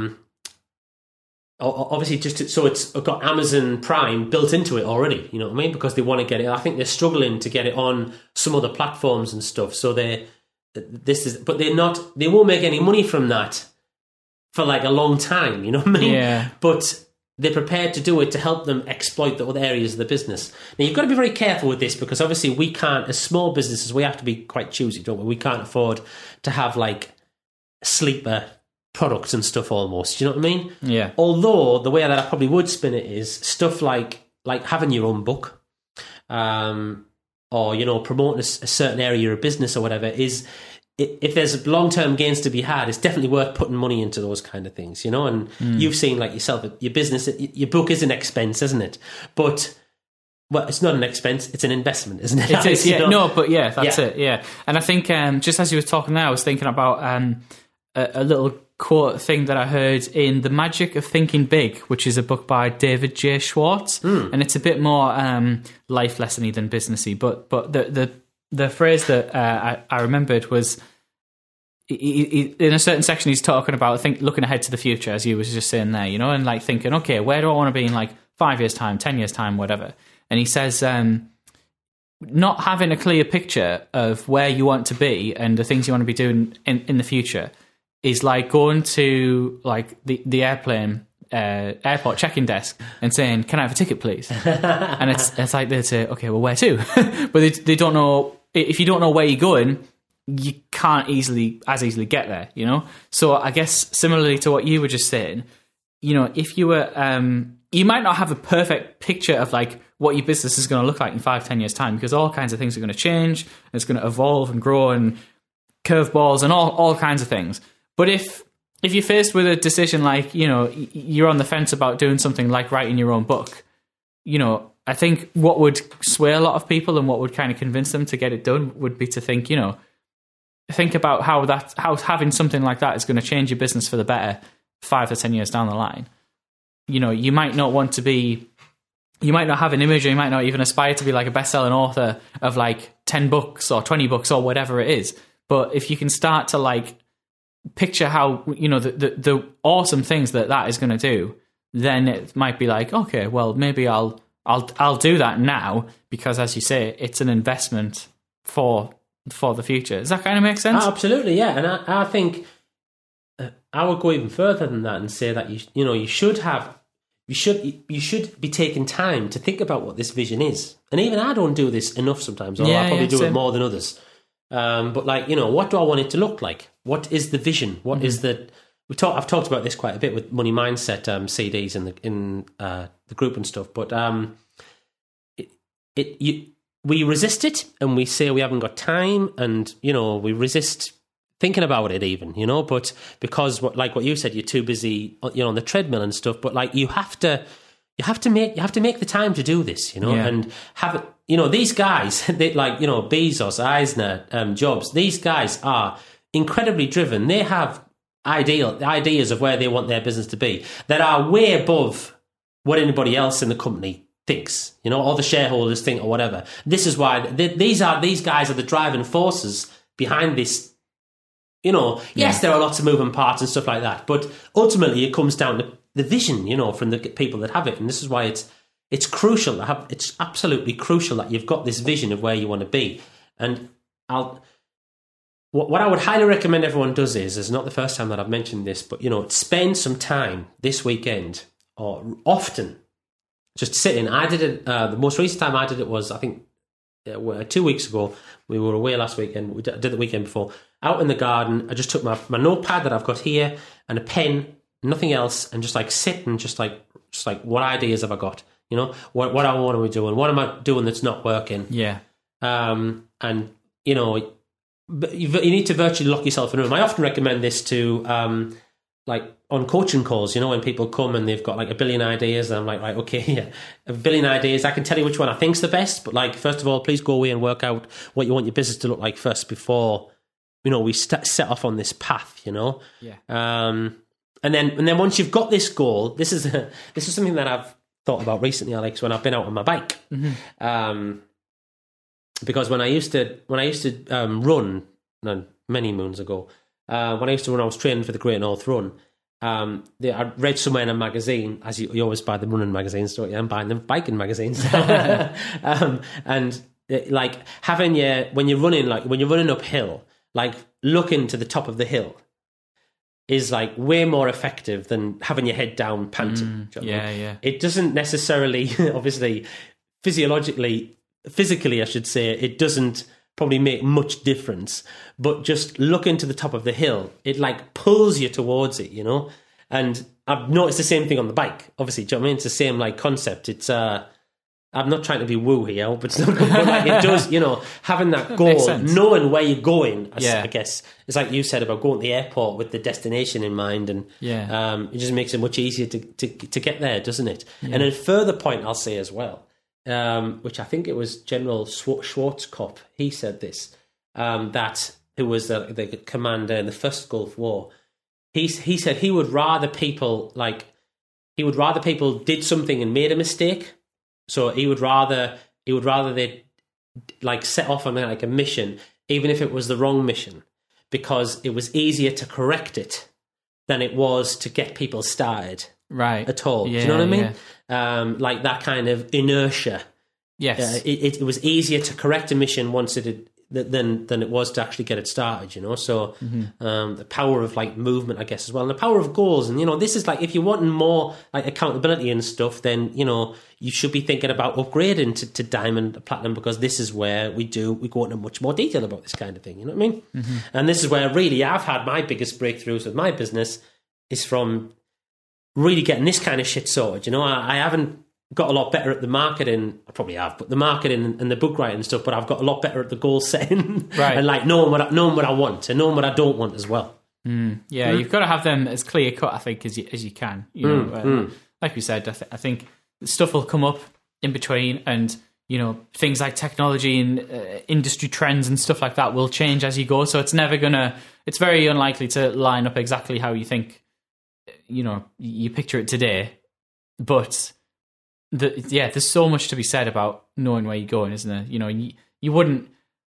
Speaker 1: obviously so it's got Amazon Prime built into it already. You know what I mean? Because they want to get it. I think they're struggling to get it on some other platforms and stuff. So they won't make any money from that for like a long time. You know what I mean?
Speaker 2: Yeah.
Speaker 1: But they're prepared to do it to help them exploit the other areas of the business. Now, you've got to be very careful with this because obviously we can't, as small businesses, we have to be quite choosy, don't we? We can't afford to have like sleeper products and stuff almost. Do you know what I mean?
Speaker 2: Yeah.
Speaker 1: Although the way that I probably would spin it is stuff like having your own book, or, you know, promoting a certain area of business or whatever is, if there's long-term gains to be had, it's definitely worth putting money into those kind of things, you know. And you've seen, like yourself, your business, your book is an expense, isn't it? But well, it's not an expense; it's an investment, isn't it?
Speaker 2: It is, yeah.
Speaker 1: You know?
Speaker 2: No, but yeah, that's it. Yeah, and I think just as you were talking there, I was thinking about a little quote thing that I heard in The Magic of Thinking Big, which is a book by David J. Schwartz, and it's a bit more life lessony than businessy. But the phrase that I remembered was, in a certain section, he's talking about looking ahead to the future, as you was just saying there, you know, and like thinking, okay, where do I want to be in like 5 years' time, 10 years' time, whatever. And he says, not having a clear picture of where you want to be and the things you want to be doing in the future is like going to like the airport check-in desk and saying, "Can I have a ticket, please?" And it's like they say, "Okay, well, where to?" But they don't know. If you don't know where you're going, you can't easily get there, you know? So I guess similarly to what you were just saying, you know, if you were, you might not have a perfect picture of like what your business is going to look like in 5-10 years time, because all kinds of things are going to change, and it's going to evolve and grow and curveballs and all kinds of things. But if you're faced with a decision like, you know, you're on the fence about doing something like writing your own book, you know, I think what would sway a lot of people and what would kind of convince them to get it done would be to think, you know, think about how having something like that is going to change your business for the better 5 or 10 years down the line. You know, you might not have an image, or you might not even aspire to be like a best-selling author of like 10 books or 20 books or whatever it is. But if you can start to like picture how, you know, the awesome things that is going to do, then it might be like, okay, well, maybe I'll do that now, because as you say, it's an investment for the future. Does that kind of make sense?
Speaker 1: Oh, absolutely, yeah. And I think I would go even further than that and say that you should be taking time to think about what this vision is. And even I don't do this enough sometimes, or I probably do it more than others. But like, you know, what do I want it to look like? What is the vision? What is the? I've talked about this quite a bit with Money Mindset CDs in the group and stuff. But we resist it, and we say we haven't got time, and you know, we resist thinking about it even, you know. But because like what you said, you're too busy, you know, on the treadmill and stuff. But like you have to make the time to do this, you know, and have it. You know, these guys, they, like, you know, Bezos, Eisner, Jobs, these guys are incredibly driven. They have ideas of where they want their business to be that are way above what anybody else in the company thinks, you know, or the shareholders think or whatever. This is why these guys are the driving forces behind this. You know, yes, there are lots of moving parts and stuff like that, but ultimately it comes down to the vision, you know, from the people that have it. And this is why it's crucial to have. It's absolutely crucial that you've got this vision of where you want to be. And what I would highly recommend everyone does is not the first time that I've mentioned this, but you know, spend some time this weekend or often just sitting. I did it. The most recent time I did it was, I think, 2 weeks ago. We were away last weekend. We did the weekend before, out in the garden. I just took my notepad that I've got here and a pen, nothing else, and just like sit and just like what ideas have I got? You know, what I want to be doing? What am I doing that's not working?
Speaker 2: Yeah.
Speaker 1: And you know, you need to virtually lock yourself in a room. I often recommend this to like on coaching calls. You know, when people come and they've got like a billion ideas, and I'm like, right, okay, yeah, a billion ideas. I can tell you which one I think's the best, but like, first of all, please go away and work out what you want your business to look like first before, you know, we set off on this path. You know.
Speaker 2: Yeah.
Speaker 1: And then once you've got this goal, this is something that I've thought about recently, Alex, when I've been out on my bike. Mm-hmm. Because when I used to run many moons ago, when I used to run, I was training for the Great North Run. I read somewhere in a magazine, as you always buy the running magazines, don't you? I'm buying the biking magazines. Like having when you're running uphill, like looking to the top of the hill is like way more effective than having your head down panting.
Speaker 2: Yeah.
Speaker 1: It doesn't necessarily, obviously, physically, I should say, it doesn't probably make much difference. But just looking to the top of the hill, it like pulls you towards it, you know? And I've noticed the same thing on the bike, obviously. Do you know what I mean? It's the same like concept. It's I'm not trying to be woo here, but it's not, but like it does, you know, having that goal, knowing where you're going, I guess. It's like you said about going to the airport with the destination in mind, and it just makes it much easier to get there, doesn't it? Yeah. And a further point I'll say as well, which I think it was General Schwarzkopf, he said this, that who was the commander in the First Gulf War. He said he would rather people did something and made a mistake. So he would rather they like set off on like a mission, even if it was the wrong mission, because it was easier to correct it than it was to get people started at all.
Speaker 2: Yeah,
Speaker 1: do you know what I mean? Yeah. Like that kind of inertia.
Speaker 2: Yes,
Speaker 1: it was easier to correct a mission once it had than it was to actually get it started, you know. So the power of like movement, I guess, as well, and the power of goals. And you know, this is like, if you're wanting more like accountability and stuff, then you know you should be thinking about upgrading to diamond, platinum, because this is where we go into much more detail about this kind of thing. You know what I mean? And this is where really I've had my biggest breakthroughs with my business is from really getting this kind of shit sorted. You know, I haven't got a lot better at the marketing. I probably have, but the marketing and the book writing and stuff. But I've got a lot better at the goal setting, and like knowing what I want and knowing what I don't want as well.
Speaker 2: You've got to have them as clear cut, I think, as you can. You know, like we said, I think stuff will come up in between, and you know, things like technology and industry trends and stuff like that will change as you go. So it's very unlikely to line up exactly how you think. You know, you picture it today, but. There's so much to be said about knowing where you're going, isn't there? You know, you wouldn't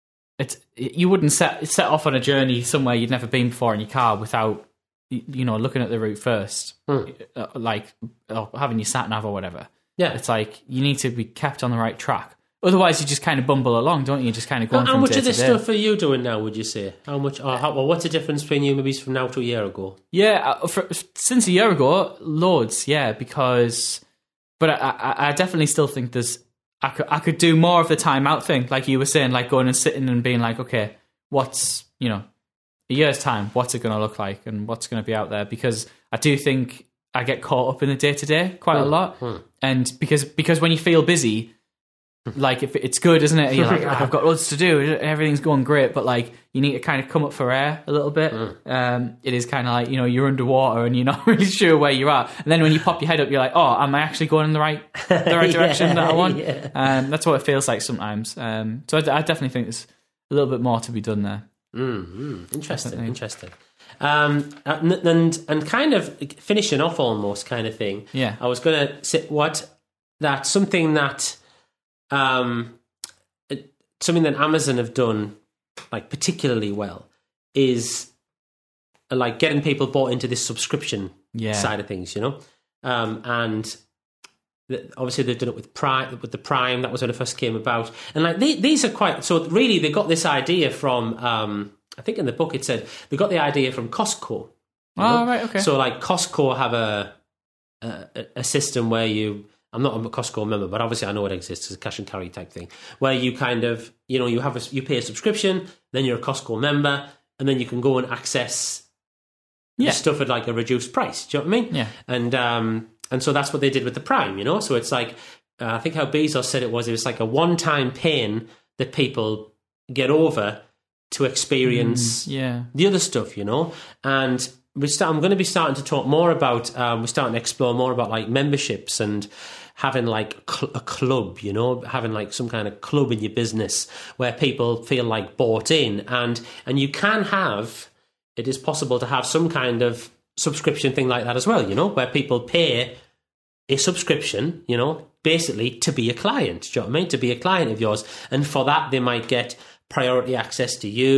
Speaker 2: set off on a journey somewhere you'd never been before in your car without, you know, looking at the route first, like having your sat nav or whatever. Yeah, it's like you need to be kept on the right track. Otherwise, you just kind of bumble along, don't you? Just kind of going from day to day.
Speaker 1: How much of this stuff are you doing now, would you say? How much, what's the difference between you maybe from now to a year ago?
Speaker 2: Yeah, since a year ago, loads. Yeah, because. But I definitely still think I could do more of the time out thing, like you were saying, like going and sitting and being like, okay, what's, you know, a year's time, what's it going to look like and what's going to be out there? Because I do think I get caught up in the day to day quite a lot, and because when you feel busy, like if it's good, isn't it? You're like, I've got loads to do, everything's going great, but like you need to kind of come up for air a little bit. It is kind of like, you know, you're underwater and you're not really sure where you're at, and then when you pop your head up, you're like, oh, am I actually going in the right direction that I want? That's what it feels like sometimes. So I definitely think there's a little bit more to be done there.
Speaker 1: Interesting. And kind of finishing off almost kind of thing.
Speaker 2: Yeah,
Speaker 1: I was going to say something that Amazon have done like particularly well is like getting people bought into this subscription side of things, you know, and obviously they've done it with the Prime. That was when it first came about, and like these are quite, so really they got this idea from I think in the book it said they got the idea from Costco.
Speaker 2: Right, okay.
Speaker 1: So like Costco have a system where I'm not a Costco member, but obviously I know it exists. It's a cash and carry type thing where you kind of, you know, you pay a subscription, then you're a Costco member, and then you can go and access your stuff at like a reduced price. Do you know what I mean?
Speaker 2: Yeah.
Speaker 1: And so that's what they did with the Prime, you know? So it's like, I think how Bezos said it was like a one-time pain that people get over to experience the other stuff, you know? And I'm going to be starting to talk more about, we're starting to explore more about like memberships and having like a club, you know, having like some kind of club in your business where people feel like bought in, and you can have, it is possible to have some kind of subscription thing like that as well, you know, where people pay a subscription, you know, basically to be a client, do you know what I mean? To be a client of yours. And for that, they might get priority access to you,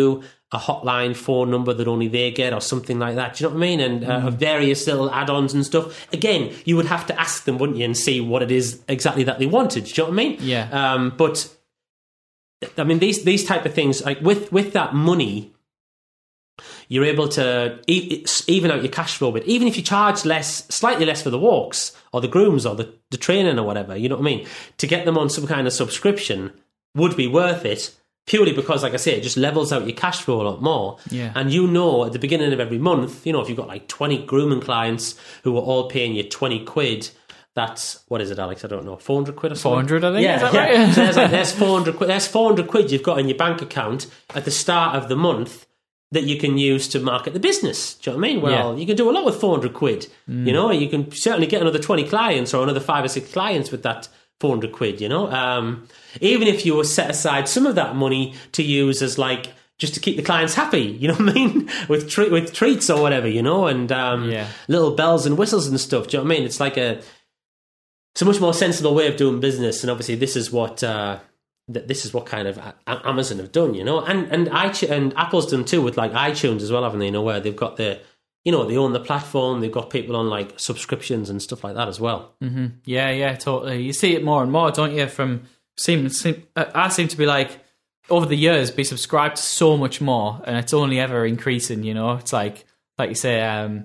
Speaker 1: a hotline phone number that only they get or something like that. Do you know what I mean? And various little add-ons and stuff. Again, you would have to ask them, wouldn't you, and see what it is exactly that they wanted. Do you know what I mean?
Speaker 2: Yeah.
Speaker 1: But I mean, these type of things, like with that money, you're able to even out your cash flow bit. Even if you charge slightly less for the walks or the grooms or the training or whatever, you know what I mean? To get them on some kind of subscription would be worth it, purely because, like I say, it just levels out your cash flow a lot more.
Speaker 2: Yeah.
Speaker 1: And you know, at the beginning of every month, you know, if you've got like 20 grooming clients who are all paying you 20 quid, that's, what is it, Alex? I don't know, 400 quid or something?
Speaker 2: 400, I think.
Speaker 1: Yeah,
Speaker 2: is that
Speaker 1: yeah.
Speaker 2: right?
Speaker 1: So there's 400 quid. There's 400 quid you've got in your bank account at the start of the month that you can use to market the business. Do you know what I mean? Well, you can do a lot with 400 quid. You know, you can certainly get another 20 clients or another 5 or 6 clients with that 400 quid, you know? Even if you were set aside some of that money to use as like, just to keep the clients happy, you know what I mean? with treats or whatever, you know? And little bells and whistles and stuff. Do you know what I mean? It's like it's a much more sensible way of doing business. And obviously this is what kind of Amazon have done, you know? And Apple's done too with like iTunes as well, haven't they? You know, where they've got you know, they own the platform. They've got people on like subscriptions and stuff like that as well.
Speaker 2: Mm-hmm. Yeah, totally. You see it more and more, don't you? I seem to be like, over the years, be subscribed to so much more, and it's only ever increasing. You know, it's like you say,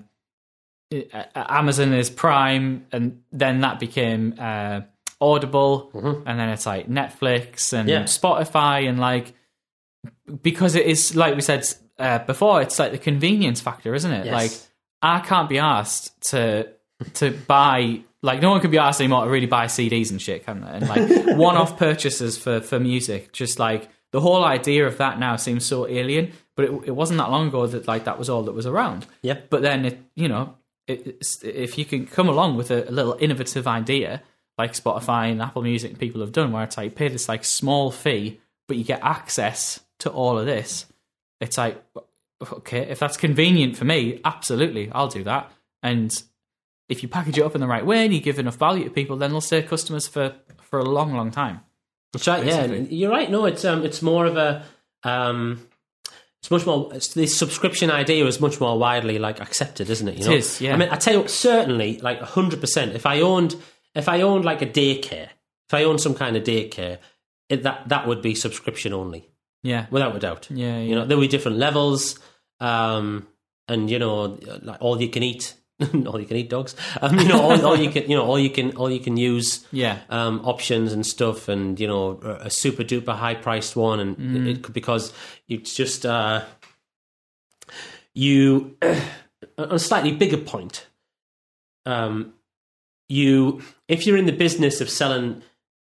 Speaker 2: Amazon is Prime, and then that became Audible, and then it's like Netflix and Spotify, and like, because it is, like we said before, it's like the convenience factor, isn't it?
Speaker 1: Yes.
Speaker 2: Like, I can't be asked to buy, like, no one can be asked anymore to really buy CDs and shit, can they? And like one-off purchases for music, just like the whole idea of that now seems so alien. But it wasn't that long ago that like that was all that was around.
Speaker 1: Yeah.
Speaker 2: But then if you can come along with a little innovative idea like Spotify and Apple Music and people have done, where it's like pay this like small fee, but you get access to all of this. It's like, okay, if that's convenient for me, absolutely, I'll do that. And if you package it up in the right way and you give enough value to people, then they'll stay customers for a long, long time.
Speaker 1: That's right. Basically. Yeah, you're right. No, it's more of a it's much more. The subscription idea is much more widely like accepted, isn't it? You know?
Speaker 2: It is. Yeah.
Speaker 1: I mean, I tell you, certainly, like 100%. If I owned like a daycare, if I owned some kind of daycare, that would be subscription only.
Speaker 2: Yeah,
Speaker 1: without a doubt.
Speaker 2: Yeah,
Speaker 1: you know, there will be different levels, and you know, like all you can eat dogs. You know, all you can use.
Speaker 2: Yeah.
Speaker 1: Options and stuff, and you know, a super duper high priced one, and it because it's just you on a slightly bigger point. If you're in the business of selling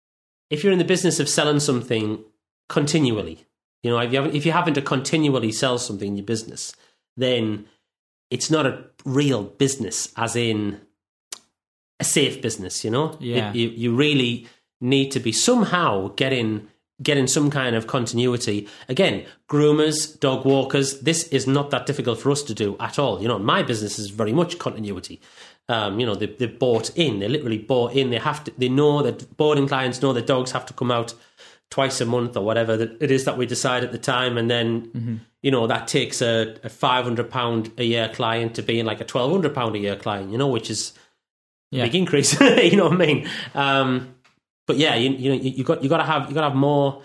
Speaker 1: something continually, you know, if you're having to continually sell something in your business, then it's not a real business, as in a safe business, you know?
Speaker 2: Yeah.
Speaker 1: You really need to be somehow getting some kind of continuity. Again, groomers, dog walkers, this is not that difficult for us to do at all. You know, my business is very much continuity. You know, they bought in. They literally bought in. They know that boarding clients know that dogs have to come out twice a month or whatever that it is that we decide at the time, and then you know, that takes a £500 a year client to being like a £1,200 a year client, you know, which is a big increase. You know what I mean? But yeah, you got to have more,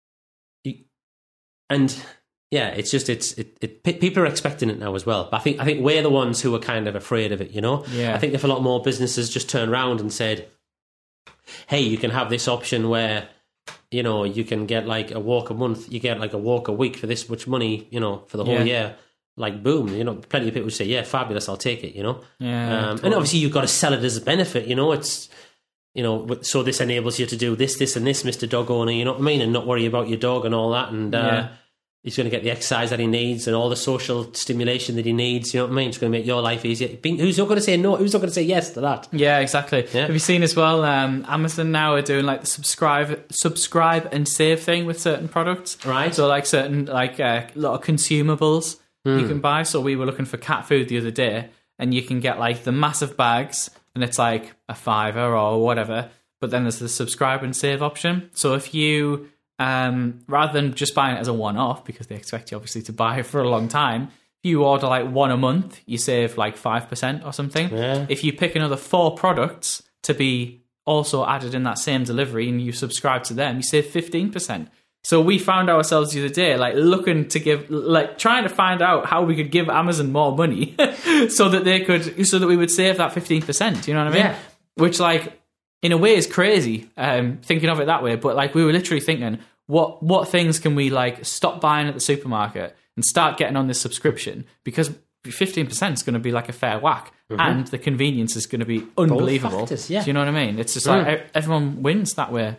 Speaker 1: and yeah, it's just people are expecting it now as well. But I think we're the ones who are kind of afraid of it, you know.
Speaker 2: Yeah.
Speaker 1: I think if a lot more businesses just turned around and said, "Hey, you can have this option where, you know, you can get like a walk a month, you get like a walk a week for this much money, you know, for the whole year." Like, boom, you know, plenty of people would say, "Yeah, fabulous, I'll take it," you know.
Speaker 2: Yeah,
Speaker 1: totally. And obviously you've got to sell it as a benefit, you know. It's, you know, so this enables you to do this, and this, Mr. Dog Owner, you know what I mean, and not worry about your dog and all that, and he's going to get the exercise that he needs and all the social stimulation that he needs, you know what I mean? It's going to make your life easier. Who's not going to say no? Who's not going to say yes to that?
Speaker 2: Yeah, exactly. Yeah. Have you seen as well, Amazon now are doing like the subscribe and save thing with certain products.
Speaker 1: Right.
Speaker 2: So like certain, like a lot of consumables you can buy. So we were looking for cat food the other day, and you can get like the massive bags, and it's like a £5 or whatever. But then there's the subscribe and save option. So if you rather than just buying it as a one-off, because they expect you obviously to buy it for a long time, if you order like one a month, you save like 5% or something.
Speaker 1: Yeah.
Speaker 2: If you pick another 4 products to be also added in that same delivery and you subscribe to them, you save 15%. So we found ourselves the other day like looking to give, like trying to find out how we could give Amazon more money so that we would save that 15%. You know what I mean?
Speaker 1: Yeah.
Speaker 2: Which like in a way is crazy, thinking of it that way. But like we were literally thinking, what things can we like stop buying at the supermarket and start getting on this subscription, because 15% is going to be like a fair whack, and the convenience is going to be unbelievable.
Speaker 1: Factors, yeah.
Speaker 2: Do you know what I mean? It's just like everyone wins that way.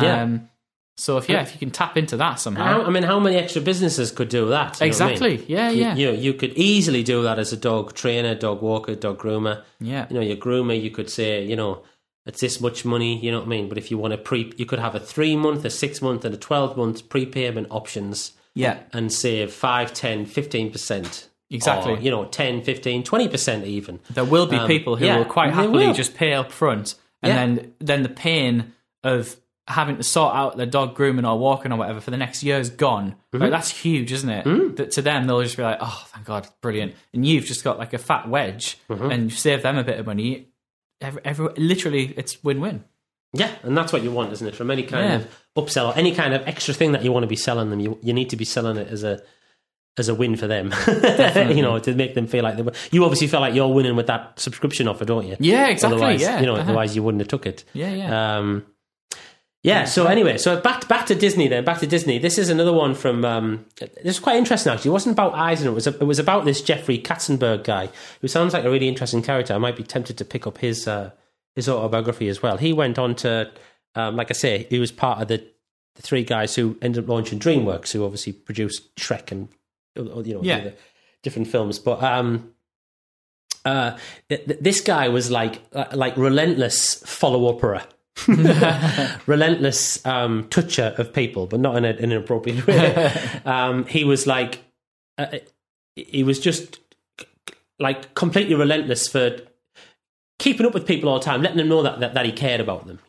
Speaker 2: So if you can tap into that somehow,
Speaker 1: how many extra businesses could do that?
Speaker 2: Exactly.
Speaker 1: What I mean? You could easily do that as a dog trainer, dog walker, dog groomer.
Speaker 2: Yeah.
Speaker 1: Your groomer, you could say, it's this much money. You know what I mean? But if you want you could have a 3-month, a 6-month, and a 12-month prepayment options.
Speaker 2: Yeah.
Speaker 1: And save 5, 10, 15%.
Speaker 2: Exactly.
Speaker 1: Or, 10, 15, 20% even.
Speaker 2: There will be people who will quite happily just pay up front, and then the pain of having to sort out their dog grooming or walking or whatever for the next year is gone. Like, that's huge, isn't it? That to them, they'll just be like, oh, thank God, brilliant. And you've just got like a fat wedge and you save them a bit of money. Literally, it's win-win.
Speaker 1: Yeah, and that's what you want, isn't it? From any kind of upsell or any kind of extra thing that you want to be selling them, you need to be selling it as a win for them. To make them feel like you obviously feel like you're winning with that subscription offer, don't you?
Speaker 2: Yeah, exactly.
Speaker 1: Otherwise,
Speaker 2: yeah,
Speaker 1: otherwise you wouldn't have took it.
Speaker 2: Yeah.
Speaker 1: So anyway, back to Disney then. Back to Disney. This is another one from. This is quite interesting actually. It wasn't about Eisner. It was about this Jeffrey Katzenberg guy, who sounds like a really interesting character. I might be tempted to pick up his autobiography as well. He went on to, like I say, he was part of the 3 guys who ended up launching DreamWorks, who obviously produced Shrek and the different films. But this guy was like relentless follow-upper. Relentless toucher of people, but not in an inappropriate way. He was like, he was just like completely relentless for keeping up with people all the time, letting them know that he cared about them.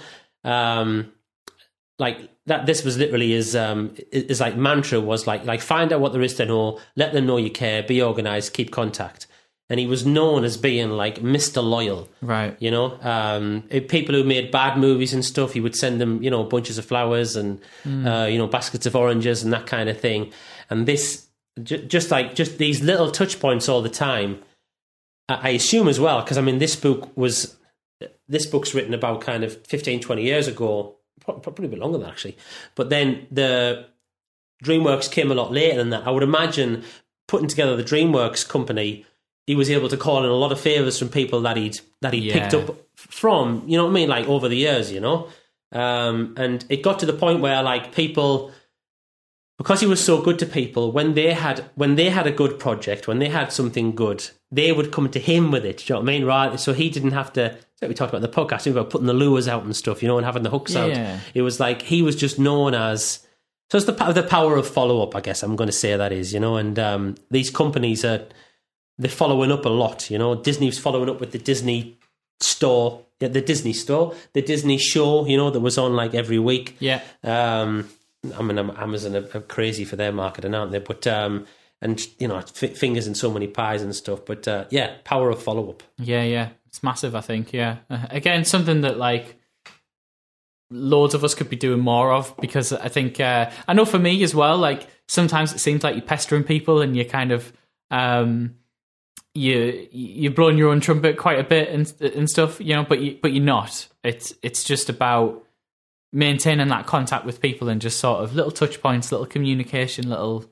Speaker 1: Like that. This was literally his like mantra was like find out what there is to know, let them know you care, be organised, keep contact. And he was known as being like Mr. Loyal,
Speaker 2: right?
Speaker 1: People who made bad movies and stuff, he would send them, bunches of flowers and baskets of oranges and that kind of thing. And this, just these little touch points all the time. I assume as well, because this book's written about kind of 15, 20 years ago, probably a bit longer than that actually. But then the DreamWorks came a lot later than that. I would imagine putting together the DreamWorks company, he was able to call in a lot of favours from people that he'd picked up from, like over the years, and it got to the point where like people, because he was so good to people, when they had a good project, when they had something good, they would come to him with it. Do you know what I mean? Right? So he didn't have to. So we talked about the podcast, about putting the lures out and stuff, and having the hooks out. It was like he was just known as. So it's the power of follow up, I guess I'm going to say that is, and these companies they're following up a lot. Disney's following up with the Disney store, the Disney store, the Disney show, that was on like every week.
Speaker 2: Yeah.
Speaker 1: Amazon are crazy for their marketing, aren't they? But fingers in so many pies and stuff. But power of follow up.
Speaker 2: Yeah, it's massive. I think. Yeah, again, something that like loads of us could be doing more of, because I think I know for me as well. Like sometimes it seems like you're pestering people and you're kind of you're blowing your own trumpet quite a bit and stuff, but you're not. It's just about maintaining that contact with people and just sort of little touch points, little communication, little,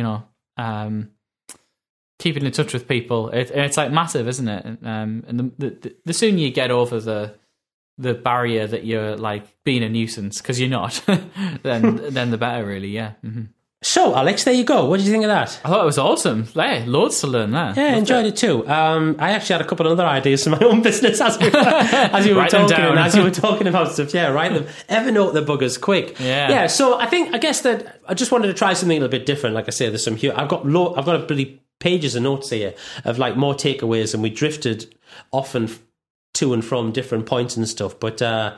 Speaker 2: keeping in touch with people. It's like massive, isn't it? And the sooner you get over the barrier that you're like being a nuisance, because you're not, then the better, really. Yeah. Mm-hmm.
Speaker 1: So, Alex, there you go. What did you think of that?
Speaker 2: I thought it was awesome. Hey, loads to learn there.
Speaker 1: Yeah, enjoyed it too. I actually had a couple of other ideas for my own business as you were talking, and as you were talking about stuff. Yeah, write them. Evernote the buggers quick.
Speaker 2: Yeah.
Speaker 1: So I guess that I just wanted to try something a little bit different. Like I say, there's some here. I've got a bloody pages of notes here of like more takeaways, and we drifted often to and from different points and stuff. But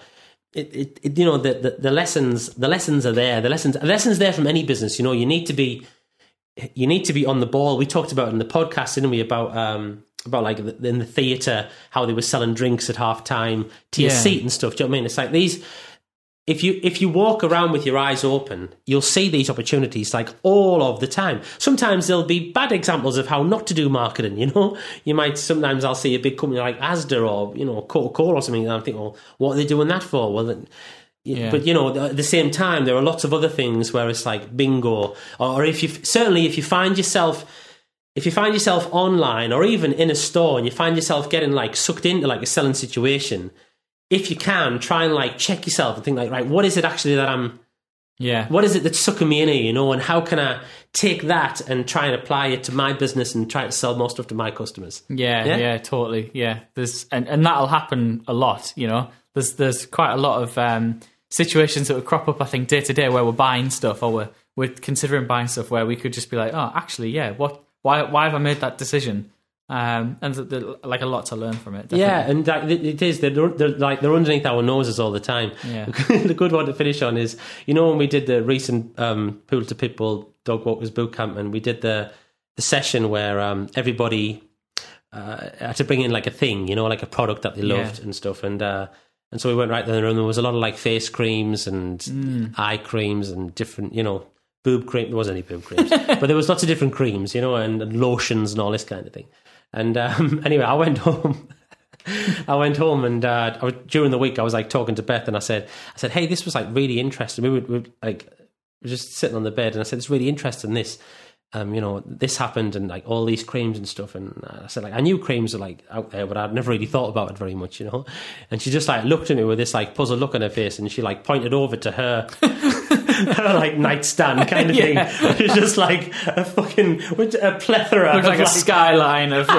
Speaker 1: you know, the lessons are there. The lessons there from any business. You know, you need to be on the ball. We talked about it in the podcast, didn't we? About like in the theatre, how they were selling drinks at half time to your seat and stuff. Do you know what I mean? It's like these. If you walk around with your eyes open, you'll see these opportunities like all of the time. Sometimes there'll be bad examples of how not to do marketing, you know. Sometimes I'll see a big company like Asda or, you know, Coca-Cola or something, and I'm thinking, well, what are they doing that for? Well, but, you know, at the same time, there are lots of other things where it's like bingo. Or if you find yourself online or even in a store and you find yourself getting like sucked into like a selling situation, if you can, try and like check yourself and think like, right, what is it actually that what is it that's sucking me in here, you know, and how can I take that and try and apply it to my business and try to sell more stuff to my customers?
Speaker 2: Yeah, totally. Yeah. And that'll happen a lot, you know. There's quite a lot of situations that would crop up, I think, day to day where we're buying stuff or we're considering buying stuff where we could just be like, oh, actually, yeah, why have I made that decision? And like a lot to learn from it. Definitely.
Speaker 1: Yeah, and it is. They're underneath our noses all the time.
Speaker 2: Yeah.
Speaker 1: The good one to finish on is, you know, when we did the recent Poodle to Pitbull Dog Walkers Bootcamp, and we did the session where everybody had to bring in like a thing, you know, like a product that they loved and stuff, and so we went right there in the room. There was a lot of like face creams and eye creams and different, you know, boob cream. There wasn't any boob creams, but there was lots of different creams, you know, and lotions and all this kind of thing. And anyway, I went home. And during the week I was like talking to Beth, and I said, hey, this was like really interesting. We were just sitting on the bed, and I said, it's really interesting. This, you know, this happened, and like all these creams and stuff. And I said, like, I knew creams are like out there, but I'd never really thought about it very much, you know. And she just like looked at me with this like puzzled look on her face, and she like pointed over to her like nightstand kind of thing. It's just like a fucking plethora.
Speaker 2: Looks like a skyline of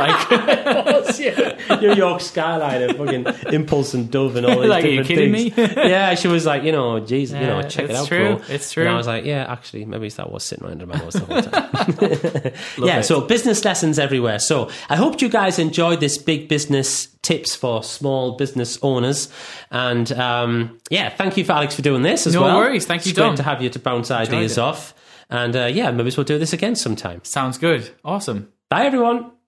Speaker 2: like
Speaker 1: New York skyline of fucking Impulse and Dove and all these
Speaker 2: like,
Speaker 1: different
Speaker 2: are you kidding
Speaker 1: things.
Speaker 2: me?
Speaker 1: Yeah, she was like, you know, geez, you know, check it out,
Speaker 2: true.
Speaker 1: bro.
Speaker 2: It's true.
Speaker 1: And I was like, yeah, actually, maybe that was sitting right under my nose the whole time. So business lessons everywhere. So I hope you guys enjoyed this big business tips for small business owners. And thank you for Alex for doing this as well.
Speaker 2: No worries. Thank you,
Speaker 1: It's
Speaker 2: Dom.
Speaker 1: great to have you to bounce ideas off. And maybe we'll do this again sometime.
Speaker 2: Sounds good. Awesome.
Speaker 1: Bye, everyone.